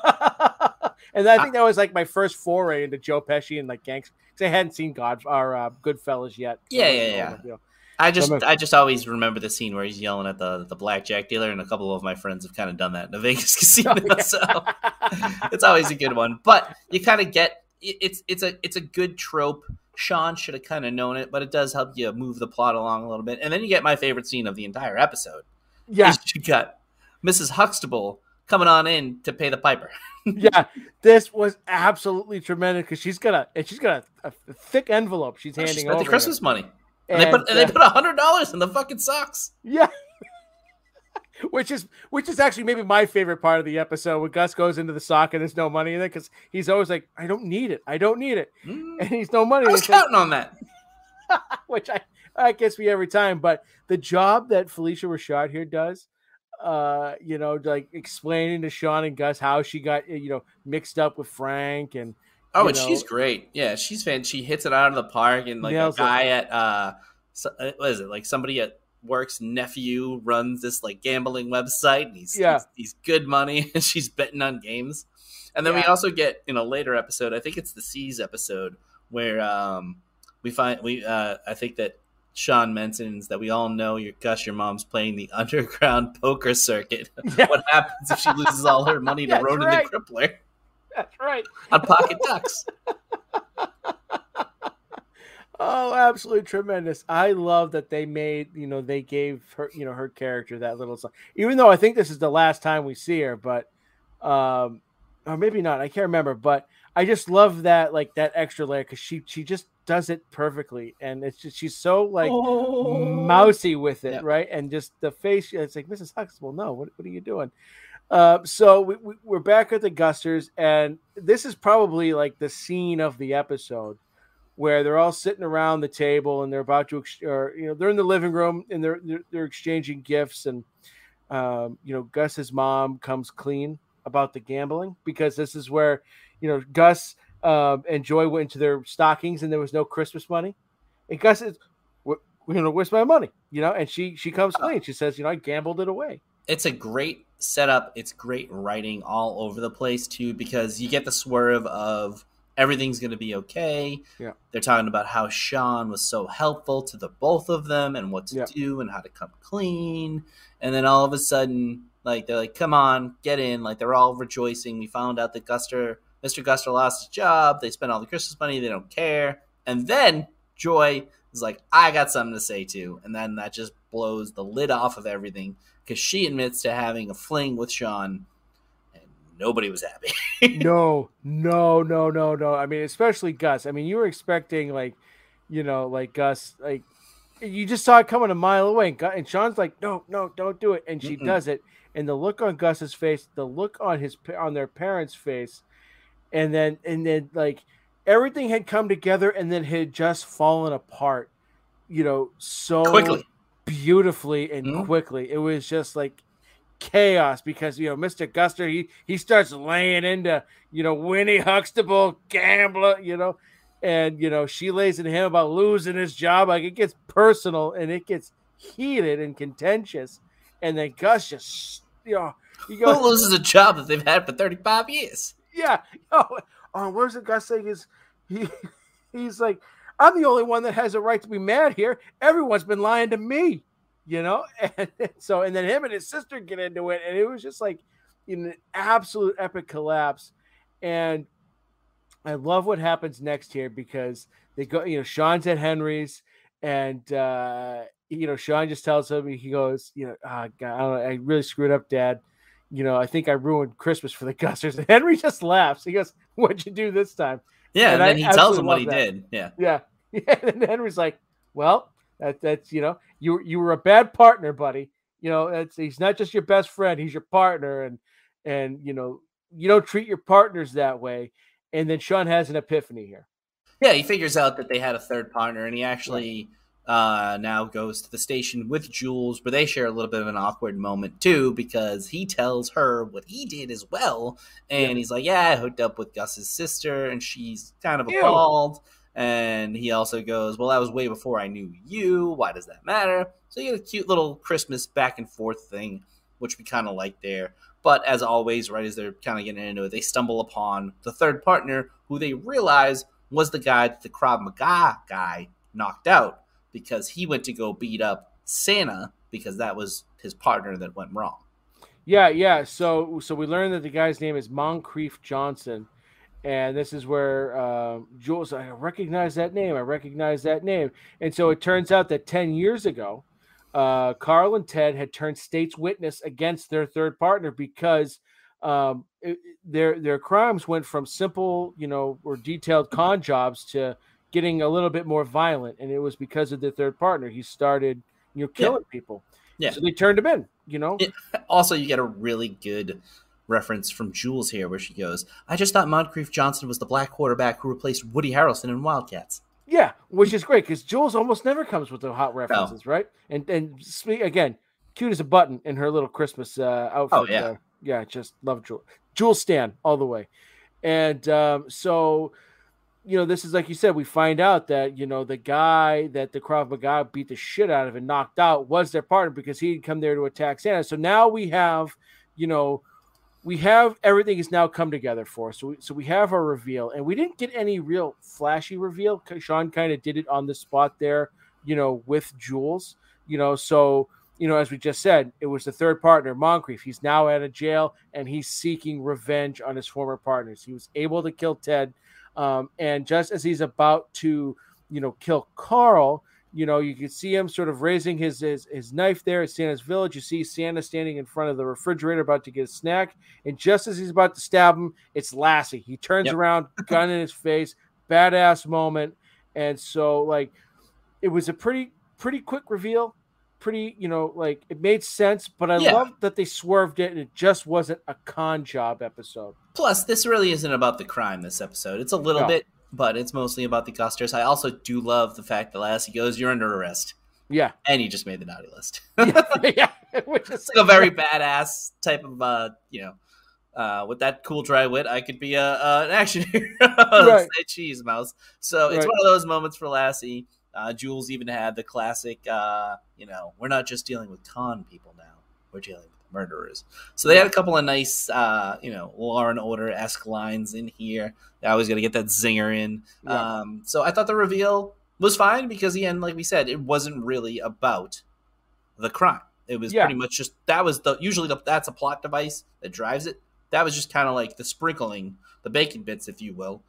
E: And I think that was like my first foray into Joe Pesci and like gangs, because I hadn't seen God or uh, Goodfellas yet.
A: Yeah,
E: I
A: yeah,
E: wasn't
A: yeah.
E: old, you know.
A: I just
E: So I'm a-
A: I just always remember the scene where he's yelling at the the blackjack dealer, and a couple of my friends have kind of done that in a Vegas casino.
E: Oh, yeah.
A: So it's always a good one. But you kind of get it- it's it's a it's a good trope Sean should have kind of known it, but it does help you move the plot along a little bit. And then you get my favorite scene of the entire episode.
E: Yeah.
A: You got Missus Huxtable coming on in to pay the piper.
E: Yeah, this was absolutely tremendous because she's got a and she's got a, a thick envelope she's handing
A: She spent
E: over
A: the Christmas
E: him.
A: money.
E: And,
A: And, they put and
E: uh,
A: they put a hundred dollars in the fucking socks.
E: Yeah. Which is which is actually maybe my favorite part of the episode when Gus goes into the sock and there's no money in it because he's always like, I don't need it. I don't need it.
A: Mm,
E: And he's no money.
A: I was
E: It's like-
A: counting on that.
E: which I that gets me every time. But the job that Felicia Rashad here does, uh, you know, like explaining to Sean and Gus how she got you know mixed up with Frank and
A: Oh,
E: you
A: and
E: know,
A: she's great. Yeah, she's fan. She hits it out of the park, and like
E: Nails
A: a
E: it.
A: guy at uh, so, uh, what is it? Like somebody at work's nephew runs this like gambling website, and he's
E: Yeah.
A: he's, he's good money, and she's betting on games. And then we
E: Yeah.
A: also get in a later episode, I think it's the Seas episode, where um we find we uh I think that Sean mentions that we all know your Gus, your mom's playing the underground poker circuit.
E: Yeah.
A: What happens if she loses all her money to
E: That's
A: Ronan
E: right.
A: the Crippler
E: That's right.
A: on Pocket Ducks?
E: Oh, absolutely tremendous. I love that they made, you know, they gave her, you know, her character that little song. Even though I think this is the last time we see her, but um or maybe not, I can't remember, but I just love that like that extra layer because she she just does it perfectly. And it's just she's so like mousy with it,
A: Yep.
E: right? And just the face, it's like Missus Huxtable, no, what, what are you doing? Uh, so we, we, we're back at the Gusters, and this is probably like the scene of the episode where they're all sitting around the table and they're about to, ex- or you know, they're in the living room and they're they're, they're exchanging gifts, and um, you know, Gus's mom comes clean about the gambling because this is where you know Gus um, and Joy went into their stockings and there was no Christmas money, and Gus is, "Wh- you know, where's my money? You know, and she she comes clean. She says, you know, I gambled it away.
A: It's a great setup. It's great writing all over the place too, because you get the swerve of everything's going to be okay.
E: Yeah.
A: They're talking about how Sean was so helpful to the both of them and what to
E: Yeah.
A: do and how to come clean. And then all of a sudden, like they're like, "Come on, get in!" Like they're all rejoicing. We found out that Guster, Mister Guster, lost his job. They spent all the Christmas money. They don't care. And then Joy is like, "I got something to say too." And then that just blows the lid off of everything because she admits to having a fling with Sean, and nobody was happy.
E: no, no, no, no, no. I mean, especially Gus. I mean, you were expecting like, you know, like Gus, like you just saw it coming a mile away, and, Gus, and Sean's like, "No, no, don't do it," and she
A: Mm-mm.
E: does it, and the look on Gus's face, the look on his on their parents' face, and then and then like everything had come together, and then had just fallen apart, you know, so
A: Quickly.
E: beautifully and
A: Mhm.
E: quickly. It was just like chaos because you know Mister Guster he he starts laying into you know Winnie Huxtable, gambler, you know, and you know she lays into him about losing his job. Like it gets personal and it gets heated and contentious, and then Gus just you know he
A: Who
E: goes,
A: loses a job that they've had for thirty-five years?
E: yeah, oh, oh where's the Gus saying is he he's like, I'm the only one that has a right to be mad here. Everyone's been lying to me, you know? And so, and then him and his sister get into it. And it was just like an absolute epic collapse. And I love what happens next here because they go, you know, Sean's at Henry's and, uh, you know, Sean just tells him, he goes, you know, oh, God, I don't know, I really screwed up, Dad. You know, I think I ruined Christmas for the Gusters. And Henry just laughs. He goes, "What'd you do this time?"
A: Yeah,
E: And
A: and,
E: I
A: then he tells
E: absolutely
A: him what he
E: love that.
A: did. Yeah.
E: Yeah. Yeah. And Henry's like, "Well, that, that's, you know, you, you were a bad partner, buddy. You know, that's, he's not just your best friend. He's your partner. And, and, you know, you don't treat your partners that way." And then Sean has an epiphany here.
A: Yeah, he figures out that they had a third partner, and he actually uh, now goes to the station with Jules, where they share a little bit of an awkward moment too, because he tells her what he did as well, and
E: Yeah.
A: he's like, "Yeah, I hooked up with Gus's sister," and she's kind of
E: Ew.
A: appalled. And he also goes, "Well, that was way before I knew you. Why does that matter?" So you get a cute little Christmas back and forth thing, which we kind of like there. But as always, right as they're kind of getting into it, they stumble upon the third partner, who they realize was the guy that the Krav Maga guy knocked out, because he went to go beat up Santa because that was his partner that went wrong.
E: Yeah. Yeah. So, so we learned that the guy's name is Moncrief Johnson. And this is where um, Jules, I recognize that name. I recognize that name. And so it turns out that ten years ago, uh, Carl and Ted had turned state's witness against their third partner because um, it, their their crimes went from simple, you know, or detailed con jobs to getting a little bit more violent. And it was because of their third partner. He started, you know, killing
A: Yeah.
E: people.
A: Yeah.
E: So they turned him in, you know.
A: It, also, you get a really good reference from Jules here where she goes, I just thought Moncrief Johnson was the black quarterback who replaced Woody Harrelson in Wildcats.
E: Yeah, which is great because Jules almost never comes with the hot references, no. right? And and speak, again, cute as a button in her little Christmas uh, outfit.
A: Oh, yeah.
E: There. Yeah, just love Jules. Jules Stan all the way. And um, so, you know, this is like you said, we find out that, you know, the guy that the Krav Maga beat the shit out of and knocked out was their partner because he had come there to attack Santa. So now we have, you know, we have everything has now come together for us. So we, so we have our reveal, and we didn't get any real flashy reveal. Sean kind of did it on the spot there, you know, with Jules, you know, so, you know, as we just said, it was the third partner, Moncrief. He's now out of jail and he's seeking revenge on his former partners. He was able to kill Ted. Um, and just as he's about to, you know, kill Carl, you know, you can see him sort of raising his, his his knife there at Santa's village. You see Santa standing in front of the refrigerator about to get a snack. And just as he's about to stab him, it's Lassie. He turns
A: Yep.
E: around, gun in his face, badass moment. And so, like, it was a pretty, pretty quick reveal. Pretty, you know, like, it made sense. But I
A: Yeah.
E: love that they swerved it and it just wasn't a con job episode.
A: Plus, this really isn't about the crime this episode. It's a little
E: No.
A: bit, but it's mostly about the Gusters. I also do love the fact that Lassie goes, you're under arrest.
E: Yeah.
A: And he just made the naughty list.
E: yeah. Which is
A: It's like a very badass type of, uh, you know, uh, with that cool dry wit, I could be a, uh, an action hero.
E: Right.
A: Say cheese mouse. So it's
E: Right.
A: one of those moments for Lassie. Uh, Jules even had the classic, uh, you know, we're not just dealing with con people now. We're dealing with murderers. So they had a couple of nice, uh, you know, Law and Order-esque lines in here. I was going to get that zinger in.
E: Yeah.
A: Um, so I thought the reveal was fine because, again, like we said, it wasn't really about the crime. It was
E: Yeah.
A: pretty much just, that was the, usually the, that's a plot device that drives it. That was just kind of like the sprinkling, the bacon bits, if you will,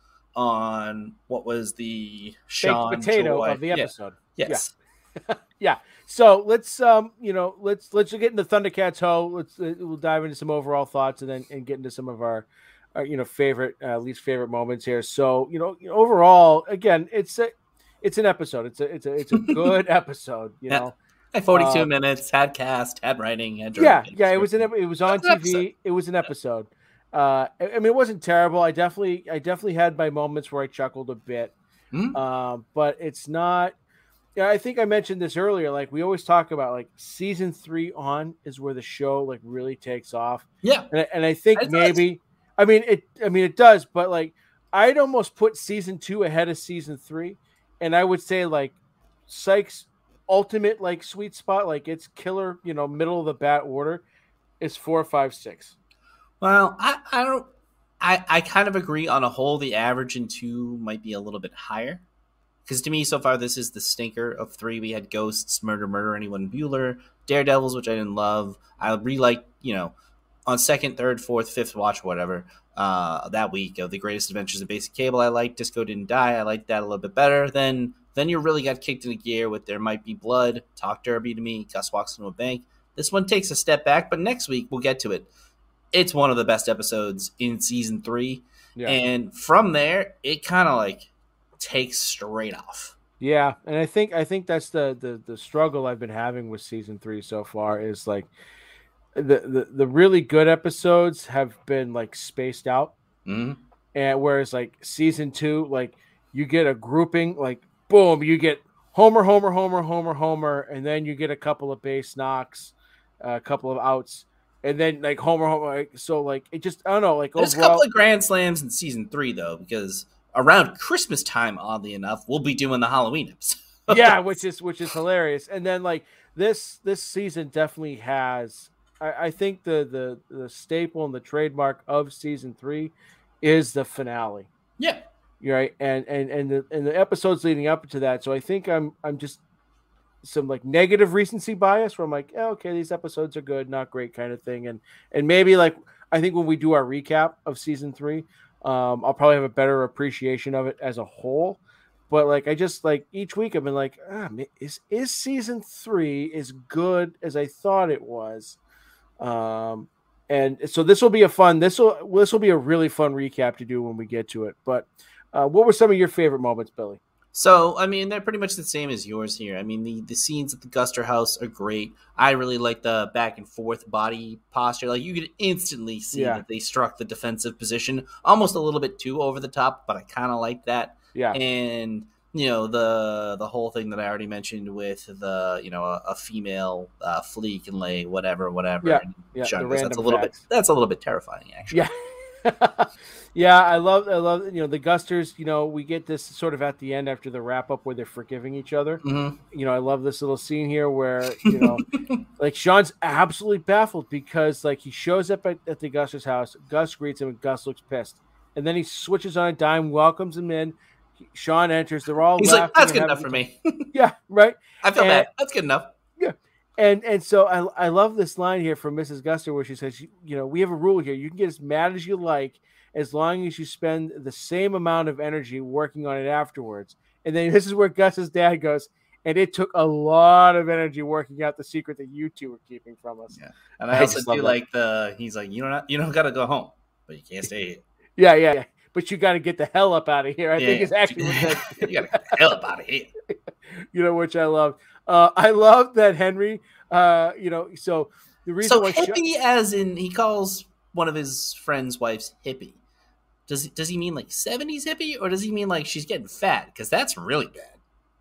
A: on what was the Sean
E: baked potato
A: Joy.
E: of the
A: Yeah.
E: episode.
A: Yes.
E: Yeah. So let's um, you know, let's let's get into Thundercats Ho. Let's uh, we'll dive into some overall thoughts and then and get into some of our, our you know, favorite uh, least favorite moments here. So, you know, overall, again, it's a it's an episode. It's a it's a it's a good episode, you
A: Yeah.
E: know.
A: Had forty-two
E: Um,
A: minutes, had cast, had writing, had
E: Yeah,
A: directing,
E: yeah, it was an
A: scripting.
E: it was on
A: It was an
E: T V.
A: episode.
E: It was an episode. Uh, I I mean, it wasn't terrible. I definitely I definitely had my moments where I chuckled a bit.
A: Mhm.
E: Um, but it's not. Yeah, I think I mentioned this earlier. Like we always talk about, like season three on is where the show like really takes off,
A: Yeah.
E: and I, and I think
A: It does.
E: maybe, I mean it. I mean it does, but like I'd almost put season two ahead of season three, and I would say like Sykes' ultimate like sweet spot, like it's killer, you know, middle of the bat order, is four, five, six.
A: Well, I, I don't. I, I kind of agree on a whole. The average in two might be a little bit higher. Because to me, so far, this is the stinker of three. We had Ghosts, Murder, Murder, Anyone, Bueller, Daredevils, which I didn't love. I really liked, you know, on second, third, fourth, fifth watch, whatever, uh, that week of The Greatest Adventures of Basic Cable. I liked Disco Didn't Die. I liked that a little bit better. Then then you really got kicked into gear with There Might Be Blood, Talk Derby to Me, Gus Walks into a Bank. This one takes a step back, but next week we'll get to it. It's one of the best episodes in season three.
E: Yeah.
A: And from there, it kind of like takes straight off.
E: Yeah, and I think I think that's the the the struggle I've been having with season three so far is like the the, the really good episodes have been like spaced out,
A: Mhm.
E: and whereas like season two, like you get a grouping, like boom, you get Homer, Homer, Homer, Homer, Homer, and then you get a couple of base knocks, a couple of outs, and then like Homer, Homer. Like, so like it just I don't know, like
A: There's a
E: overall,
A: couple of grand slams in season three, though, because around Christmas time, oddly enough, we'll be doing the Halloween episode.
E: yeah, which is which is hilarious. And then like this this season definitely has. I, I think the the the staple and the trademark of season three is the finale.
A: Yeah.
E: You're right, and and and the and the episodes leading up to that. So I think I'm I'm just some like negative recency bias where I'm like, oh, okay, these episodes are good, not great, kind of thing. And and maybe like I think when we do our recap of season three, Um, I'll probably have a better appreciation of it as a whole. But like I just like each week I've been like, ah, is is season three as good as I thought it was? Um, and so this will be a fun. This will this will be a really fun recap to do when we get to it. But uh, what were some of your favorite moments, Billy?
A: So, I mean, they're pretty much the same as yours here. I mean, the, the scenes at the Guster house are great. I really like the back and forth body posture. Like, you could instantly see
E: Yeah.
A: that they struck the defensive position almost a little bit too over the top, but I kind of like that.
E: Yeah.
A: And, you know, the the whole thing that I already mentioned with the, you know, a, a female uh, flea can lay whatever, whatever.
E: Yeah,
A: And
E: yeah,
A: Sean
E: the
A: goes, that's a
E: random
A: little
E: facts.
A: bit, that's a little bit terrifying, actually.
E: Yeah. Yeah, I love I love you know the Gusters, you know, we get this sort of at the end after the wrap up where they're forgiving each other.
A: Mhm.
E: You know, I love this little scene here where, you know, like Sean's absolutely baffled because like he shows up at, at the Gusters house, Gus greets him and Gus looks pissed. And then he switches on a dime, welcomes him in. Sean enters, they're all
A: He's like,
E: laughing
A: that's
E: and
A: good enough
E: having
A: for
E: a
A: me.
E: good time. Yeah, right.
A: I feel
E: And-
A: bad. That's good enough.
E: And and so I I love this line here from Missus Guster where she says, you, you know, we have a rule here. You can get as mad as you like as long as you spend the same amount of energy working on it afterwards. And then this is where Gus's dad goes, and it took a lot of energy working out the secret that you two were keeping from us.
A: Yeah. And I,
E: I
A: also
E: just
A: do
E: love that.
A: like the, he's like, you don't, you don't got to go home, but you can't stay here.
E: Yeah, yeah, yeah. But you got to get the hell up out of here. I
A: Yeah,
E: think
A: yeah.
E: it's actually what that,
A: You got to get the hell up out of here.
E: you know, which I love. Uh, I love that Henry, uh, you know, so the reason
A: So
E: why Sean-
A: hippie, as in he calls one of his friend's wives hippie. Does does he mean like seventies hippie, or does he mean like she's getting fat? Because that's really bad.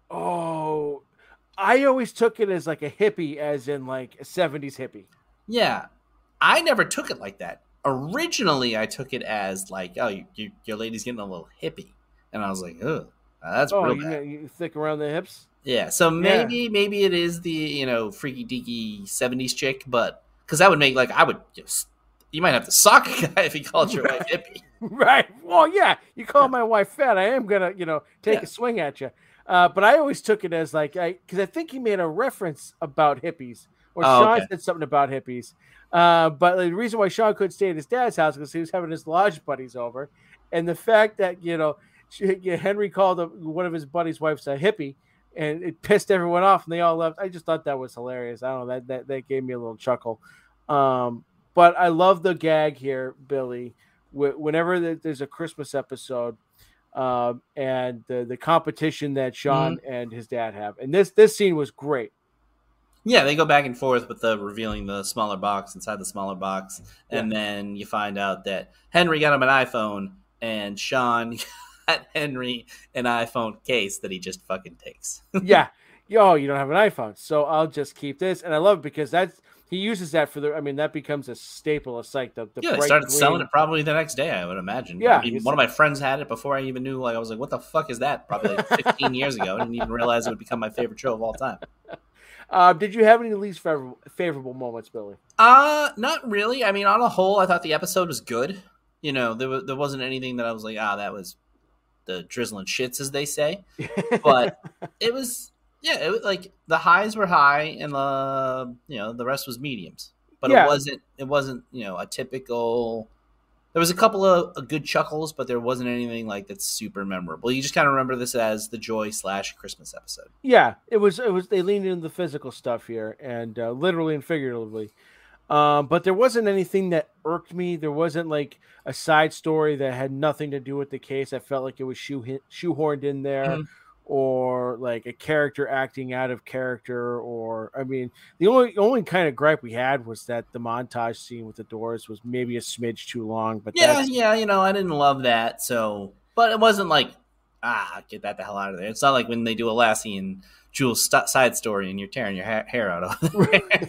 E: Oh, I always took it as like a hippie, as in like a seventies hippie.
A: Yeah, I never took it like that. Originally, I took it as like, oh, you, you, your lady's getting a little hippie, and I was like, ugh, that's
E: Oh,
A: real
E: you,
A: bad.
E: you thick around the hips?
A: Yeah, so maybe maybe it is the, you know, freaky deaky seventies chick, but because that would make like I would just, you might have to sock a guy if he called your wife hippie.
E: Right. Well, yeah. You call my wife fat, I am gonna, you know, take
A: Yeah.
E: a swing at you. Uh, but I always took it as like, I because I think he made a reference about hippies, or
A: Oh,
E: Sean
A: okay.
E: said something about hippies. Uh, but the reason why Sean couldn't stay at his dad's house because he was having his lodge buddies over, and the fact that you know she, yeah, Henry called a, one of his buddies' wives a hippie, and it pissed everyone off, and they all left. I just thought that was hilarious. I don't know, that that, that gave me a little chuckle. Um, but I love the gag here, Billy. Wh- Whenever the- there's a Christmas episode, um, and the the competition that Sean and his dad have, and this this scene was great.
A: Yeah, they go back and forth with the revealing the smaller box inside the smaller box, and then you find out that Henry got him an iPhone, and Sean got Henry an iPhone case that he just fucking takes.
E: Yeah, yo, you don't have an iPhone, so I'll just keep this, and I love it because that's he uses that for the. I mean, that becomes a staple of Psych. The, the
A: Yeah, they
E: bright
A: started
E: green-
A: selling it probably the next day, I would imagine.
E: Yeah,
A: I mean,
E: it's-
A: one of my friends had it before I even knew. Like, I was like, "What the fuck is that?" Probably like fifteen years ago. I didn't even realize it would become my favorite show of all time.
E: Uh, did you have any least favorable, favorable moments, Billy?
A: Uh, not really. I mean, on a whole, I thought the episode was good. You know, there was, there wasn't anything that I was like, ah, that was the drizzling shits, as they say. But it was, yeah, it was like the highs were high and the, you know, the rest was mediums. But
E: Yeah.
A: it wasn't, it wasn't, you know, a typical. There was a couple of uh, good chuckles, but there wasn't anything like that's super memorable. You just kind of remember this as the joy slash Christmas episode.
E: Yeah, it was. It was. They leaned into the physical stuff here, and uh, literally and figuratively. Um, but there wasn't anything that irked me. There wasn't like a side story that had nothing to do with the case. I felt like it was shoe shoehorned in there,
A: Mhm.
E: or like a character acting out of character. Or I mean, the only only kind of gripe we had was that the montage scene with the Doors was maybe a smidge too long. But
A: Yeah,
E: that's,
A: yeah, you know, I didn't love that. So, but it wasn't like, ah, get that the hell out of there. It's not like when they do a Lassie and Jules st- side story and you're tearing your ha- hair out of it.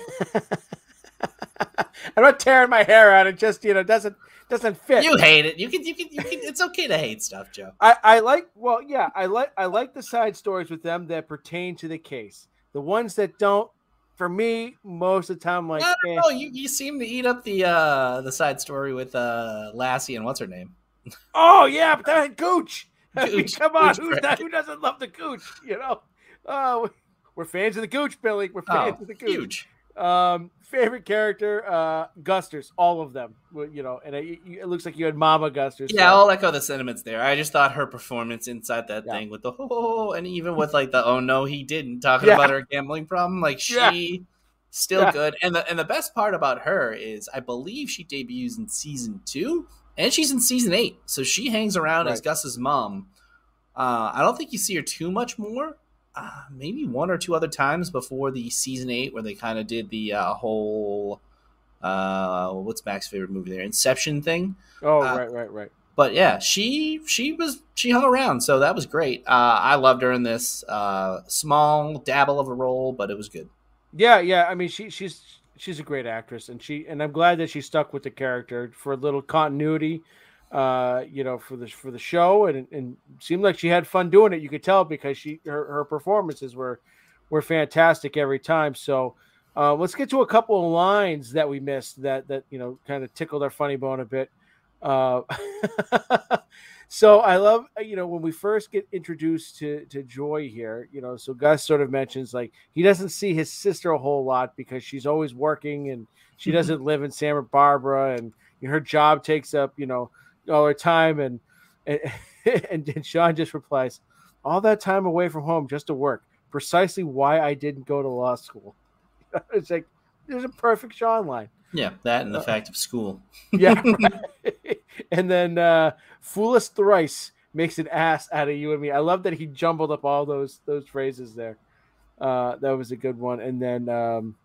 E: I'm not tearing my hair out. It just you know doesn't doesn't fit.
A: You hate it. You can, you can, you can. It's okay to hate stuff, Joe.
E: I, I like well yeah I like I like the side stories with them that pertain to the case. The ones that don't, for me, most of the time, like
A: I don't
E: eh.
A: know. You, you seem to eat up the uh the side story with uh Lassie and what's her name?
E: Oh yeah, but that Gooch. I mean,
A: Gooch.
E: come on,
A: Gooch
E: who's
A: Craig.
E: not, who doesn't love the Gooch? You know, oh, we're fans of the Gooch, Billy. We're fans
A: Oh,
E: of the Gooch.
A: huge.
E: Um, favorite character, uh, Gusters, all of them. Well, You know, and it, it looks like you had Mama Gusters.
A: Yeah,
E: so-
A: I'll echo the sentiments there. I just thought her performance inside that
E: Yeah.
A: thing with the oh, and even with like the oh no he didn't talking
E: Yeah.
A: about her gambling problem, like she
E: Yeah.
A: still
E: Yeah.
A: good. And the and the best part about her is I believe she debuts in season two and she's in season eight, so she hangs around as
E: Right.
A: Gus's mom. Uh, I don't think you see her too much more. Uh, maybe one or two other times before the season eight where they kind of did the uh, whole uh, what's Mac's favorite movie there, Inception thing.
E: Oh,
A: Uh,
E: right, right, right.
A: But yeah, she she was she hung around, so that was great. Uh, I loved her in this uh, small dabble of a role, but it was good.
E: Yeah, yeah. I mean, she she's she's a great actress, and she and I'm glad that she stuck with the character for a little continuity. Uh, you know, for the for the show, and and it seemed like she had fun doing it. You could tell because she her, her performances were were fantastic every time. So uh, let's get to a couple of lines that we missed that that you know kind of tickled our funny bone a bit. Uh, so I love you know when we first get introduced to to Joy here. You know, so Gus sort of mentions like he doesn't see his sister a whole lot because she's always working and she doesn't live in Santa Barbara, and you know, her job takes up you know. all her time, and and, and and Sean just replies, all that time away from home just to work, precisely why I didn't go to law school. It's like there's a perfect Sean line.
A: Yeah, that and the
E: Uh,
A: fact of school.
E: Yeah, right. And then uh fool us thrice makes an ass out of you and me. I love that he jumbled up all those those phrases there. Uh that was a good one. And then um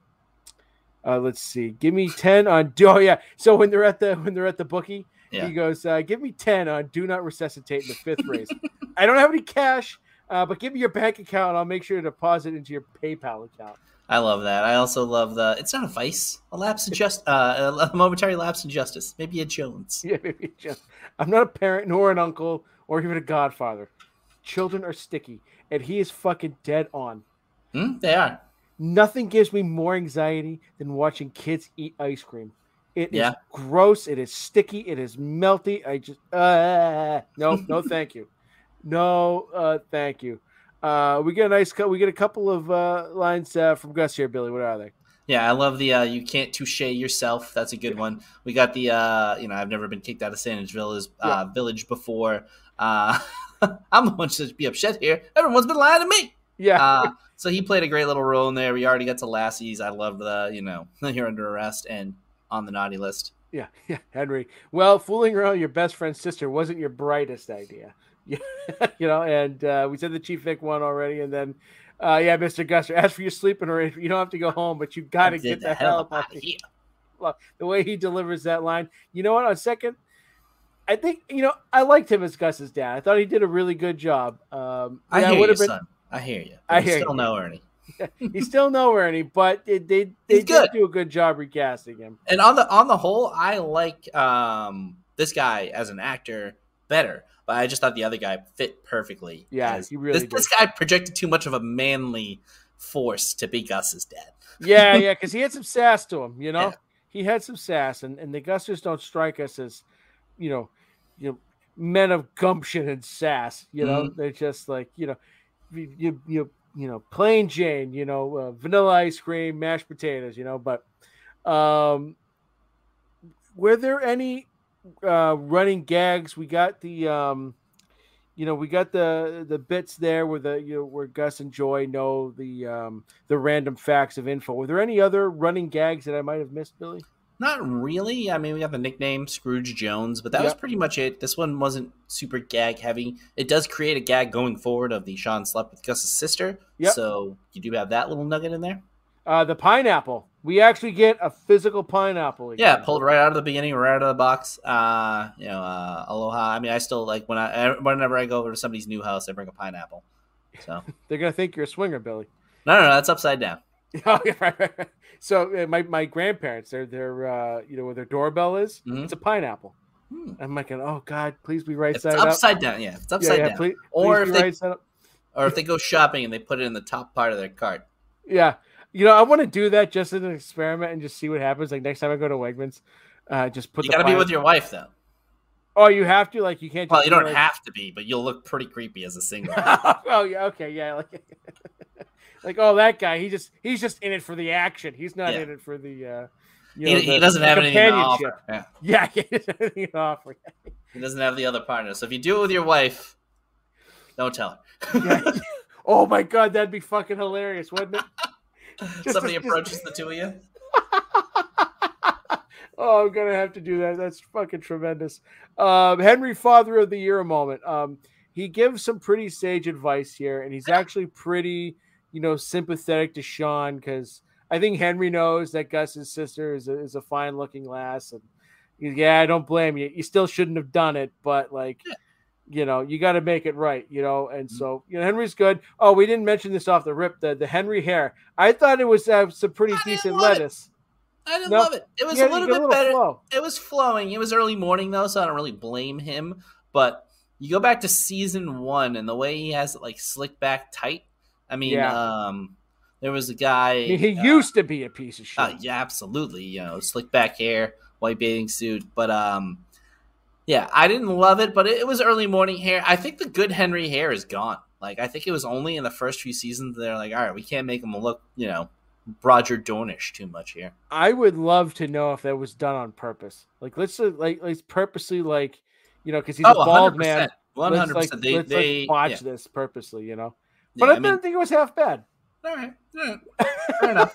E: uh let's see, give me ten on oh yeah so when they're at the when they're at the bookie,
A: Yeah.
E: he goes, uh, give me ten on do not resuscitate in the fifth race. I don't have any cash, uh, but give me your bank account and I'll make sure to deposit into your PayPal account.
A: I love that. I also love the. It's not a vice, a lapse in just, uh, a momentary lapse in justice. Maybe a Jones.
E: Yeah, maybe just, I'm not a parent nor an uncle or even a godfather. Children are sticky, and he is fucking dead on.
A: Hmm? They are.
E: Nothing gives me more anxiety than watching kids eat ice cream. It is
A: Yeah.
E: gross. It is sticky. It is melty. I just uh no no thank you, no uh thank you. Uh, we get a nice cut. We get a couple of uh lines uh, from Gus here, Billy. What are they?
A: Yeah, I love the uh, you can't touche yourself. That's a good one. We got the uh, you know I've never been kicked out of Sandwich Village, uh, village before. Uh, I'm the one to be upset here. Everyone's been lying to me.
E: Yeah,
A: Uh, so he played a great little role in there. We already got to Lassie's. I love the you know you're under arrest and on the naughty list.
E: yeah, yeah. Henry. Well, fooling around your best friend's sister wasn't your brightest idea. Yeah, you know. And uh, we said the Chief Vic one already, and then. Uh, yeah, Mister Guster, as for your sleeping arrangement, you don't have to go home, but you got to get the, hell up out of here. The way he delivers that line. You know what? On second, I think, you know, I liked him as Gus's dad. I thought he did a really good job. Um,
A: I
E: yeah,
A: hear
E: would
A: you,
E: have been,
A: son. I hear you.
E: I
A: I
E: hear
A: still
E: you.
A: know Ernie.
E: He's still nowhere any, but they they, they
A: He's
E: did
A: good.
E: do a good job recasting him.
A: And on the on the whole, I like um, this guy as an actor better. But I just thought the other guy fit perfectly.
E: Yeah,
A: as-
E: he really
A: this,
E: did.
A: this guy projected too much of a manly force to be Gus's dad.
E: Yeah, yeah, because he had some sass to him, you know?
A: Yeah.
E: He had some sass, and, and the Gusters don't strike us as, you know, you know, men of gumption and sass, you know?
A: Mhm.
E: They're just like, you know, you, you, you, you know, plain Jane, you know, uh, vanilla ice cream, mashed potatoes, you know, but um, were there any uh, running gags? We got the, um, you know, we got the the bits there where the you know where Gus and Joy know the um, the random facts of info. Were there any other running gags that I might have missed, Billy?
A: Not really. I mean, we got the nickname Scrooge Jones, but that was
E: Yep.
A: pretty much it. This one wasn't super gag heavy. It does create a gag going forward of the Sean slept with Gus's sister.
E: Yep.
A: So you do have that little nugget in there.
E: Uh, the pineapple. We actually get a physical pineapple. Again.
A: Yeah, pulled right out of the beginning, right out of the box. Uh, you know, uh, aloha. I mean, I still like when I whenever I go over to somebody's new house, I bring a pineapple. So
E: They're gonna think you're a swinger, Billy.
A: no, no, no, that's upside down.
E: Oh, yeah, right, right, right. So uh, my my grandparents, their their uh, you know where their doorbell is,
A: Mhm.
E: it's a pineapple.
A: Hmm.
E: I'm like, oh God, please be right
A: It's
E: side up.
A: upside down. Yeah, it's upside
E: yeah, yeah,
A: down.
E: Please,
A: Or
E: please
A: if
E: be
A: they-
E: right side up.
A: Or if they go shopping and they put it in the top part of their cart.
E: Yeah. You know, I want to do that just as an experiment and just see what happens. Like next time I go to Wegmans, uh, just put
A: You
E: the
A: got to be
E: pine-
A: with your wife though.
E: Oh, you have to? Like you can't just
A: Well, you
E: be
A: don't
E: like-
A: have to be, but you'll look pretty creepy as a single.
E: oh yeah, okay, yeah. Like, like, oh, that guy, he just he's just in it for the action. He's not
A: Yeah.
E: in it for the. Uh, you
A: He,
E: know,
A: he
E: the,
A: doesn't
E: the
A: have anything to
E: companionship.
A: offer. Yeah.
E: Yeah, he doesn't have anything to offer.
A: He doesn't have the other partner. So if you do it with your wife, don't tell her.
E: Yeah. Oh my god, that'd be fucking hilarious, wouldn't it? Just-
A: Somebody
E: just-
A: approaches the two of you.
E: Oh, I'm gonna have to do that. That's fucking tremendous. Um, Henry, Father of the Year, a moment. Um, he gives some pretty sage advice here, and he's actually pretty, you know, sympathetic to Sean because I think Henry knows that Gus's sister is a, is a fine looking lass, and he's, yeah, I don't blame you. You still shouldn't have done it, but like,
A: Yeah.
E: you know, you got to make it right, you know. And so, you know, Henry's good. Oh, we didn't mention this off the rip. The the Henry hair. I thought it was uh, some pretty
A: I didn't
E: decent
A: love it.
E: lettuce.
A: I didn't
E: No.
A: love it. It was
E: Yeah,
A: a
E: you
A: little
E: get
A: bit
E: a little
A: better.
E: flow.
A: It was flowing. It was early morning though, so I don't really blame him. But you go back to season one and the way he has it like slicked back tight. I mean,
E: Yeah.
A: um, there was a guy.
E: I mean, he
A: uh,
E: used to be a piece of shit.
A: Uh, yeah, absolutely. You know, slick back hair, white bathing suit. But um, yeah, I didn't love it, but it, it was early morning hair. I think the good Henry hair is gone. Like, I think it was only in the first few seasons they're like, all right, we can't make him look, you know, Roger Dornish too much here.
E: I would love to know if that was done on purpose. Like, let's uh, like let's purposely like, you know, because he's
A: Oh,
E: a bald man.
A: one
E: Let's
A: hundred
E: like
A: percent. They
E: let's
A: they
E: like botch
A: yeah.
E: this purposely, you know.
A: Yeah,
E: But I,
A: I mean,
E: didn't think it was half bad.
A: all right, all right, fair enough.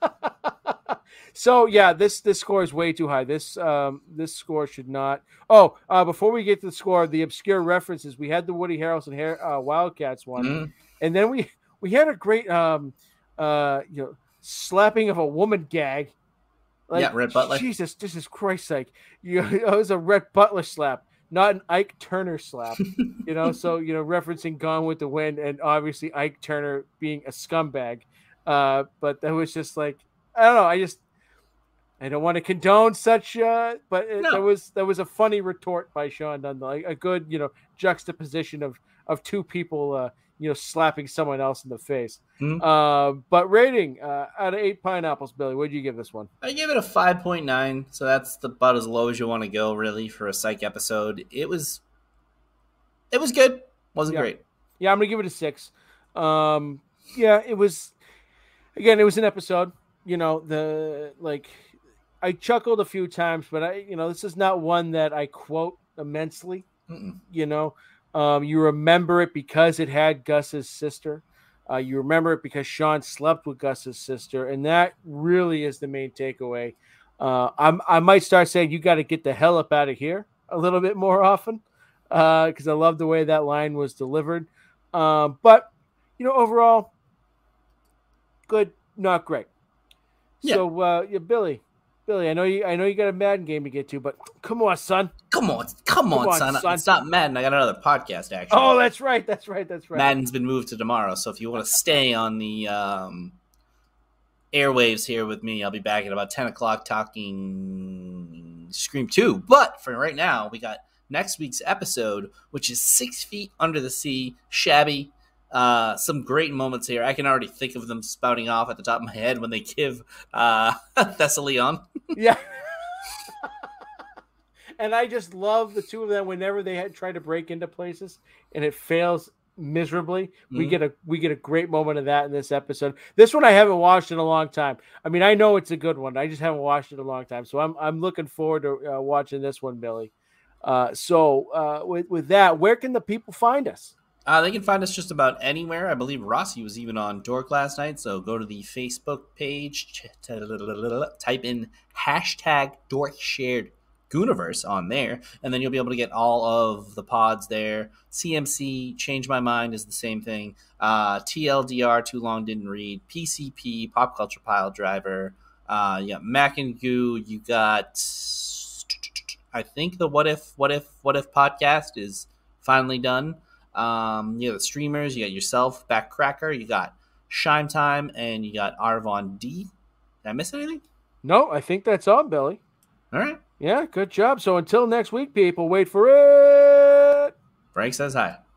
E: So yeah, this this score is way too high. This um this score should not. Oh, uh, before we get to the score, the obscure references. We had the Woody Harrelson hair, uh, Wildcats one,
A: Mhm.
E: and then we we had a great um uh you know slapping of a woman gag. Like,
A: Yeah, Rhett Butler.
E: Jesus, this is Christ's sake. You it was a Rhett Butler slap, not an Ike Turner slap. You know, so you know, referencing Gone with the Wind, and obviously Ike Turner being a scumbag. Uh, but that was just like, I don't know. I just I don't want to condone such, uh, but it,
A: No.
E: that was that was a funny retort by Sean Dundee, like a good, you know, juxtaposition of of two people, uh, you know, slapping someone else in the face.
A: Mhm.
E: Uh, but rating uh, out of eight pineapples, Billy, what did you give this one?
A: I gave it a five point nine, so that's the, about as low as you want to go, really, for a psych episode. It was, it was good. Wasn't
E: Yeah.
A: great.
E: Yeah, I'm gonna give it a six. Um, yeah, it was. Again, it was an episode. You know, the like, I chuckled a few times, but I, you know, this is not one that I quote immensely.
A: Mm-mm.
E: You know, um, you remember it because it had Gus's sister. Uh, you remember it because Sean slept with Gus's sister, and that really is the main takeaway. Uh, I'm, I might start saying you got to get the hell up out of here a little bit more often because I love the way that line was delivered. Um, but you know, overall, good, not great.
A: Yeah.
E: So, uh, yeah, Billy, Billy, I know you, I know you got a Madden game to get to, but come on, son.
A: Come on, come on,
E: Come on,
A: son.
E: son.
A: It's not Madden. I got another podcast, actually.
E: Oh, that's right, that's right, that's right.
A: Madden's been moved to tomorrow, so if you want to stay on the um, airwaves here with me, I'll be back at about ten o'clock talking Scream two. But for right now, we got next week's episode, which is Six Feet Under the Sea, Shabby. Uh, some great moments here. I can already think of them spouting off at the top of my head when they give uh, Thessalion.
E: Yeah. And I just love the two of them whenever they had try to break into places and it fails miserably. We
A: Mhm.
E: get a we get a great moment of that in this episode. This one I haven't watched in a long time. I mean, I know it's a good one. I just haven't watched it in a long time. So I'm I'm looking forward to uh, watching this one, Billy. Uh, so uh, with with that, where can the people find us?
A: Uh, they can find us just about anywhere. I believe Rossi was even on Dork last night, so go to the Facebook page, ch- type in hashtag Dork Shared Gooniverse on there, and then you'll be able to get all of the pods there. C M C, Change My Mind is the same thing. Uh, T L D R, Too Long Didn't Read. P C P, Pop Culture Pile Driver. Uh, you got Mac and Goo. You got, I think the What If, What If, What If podcast is finally done. Um, you got the streamers, you got yourself, Backcracker, you got Shine Time, and you got Arvon D. Did I miss anything?
E: No, I think that's all, Billy.
A: All right.
E: Yeah, good job. So until next week, people, wait for it.
A: Frank says hi.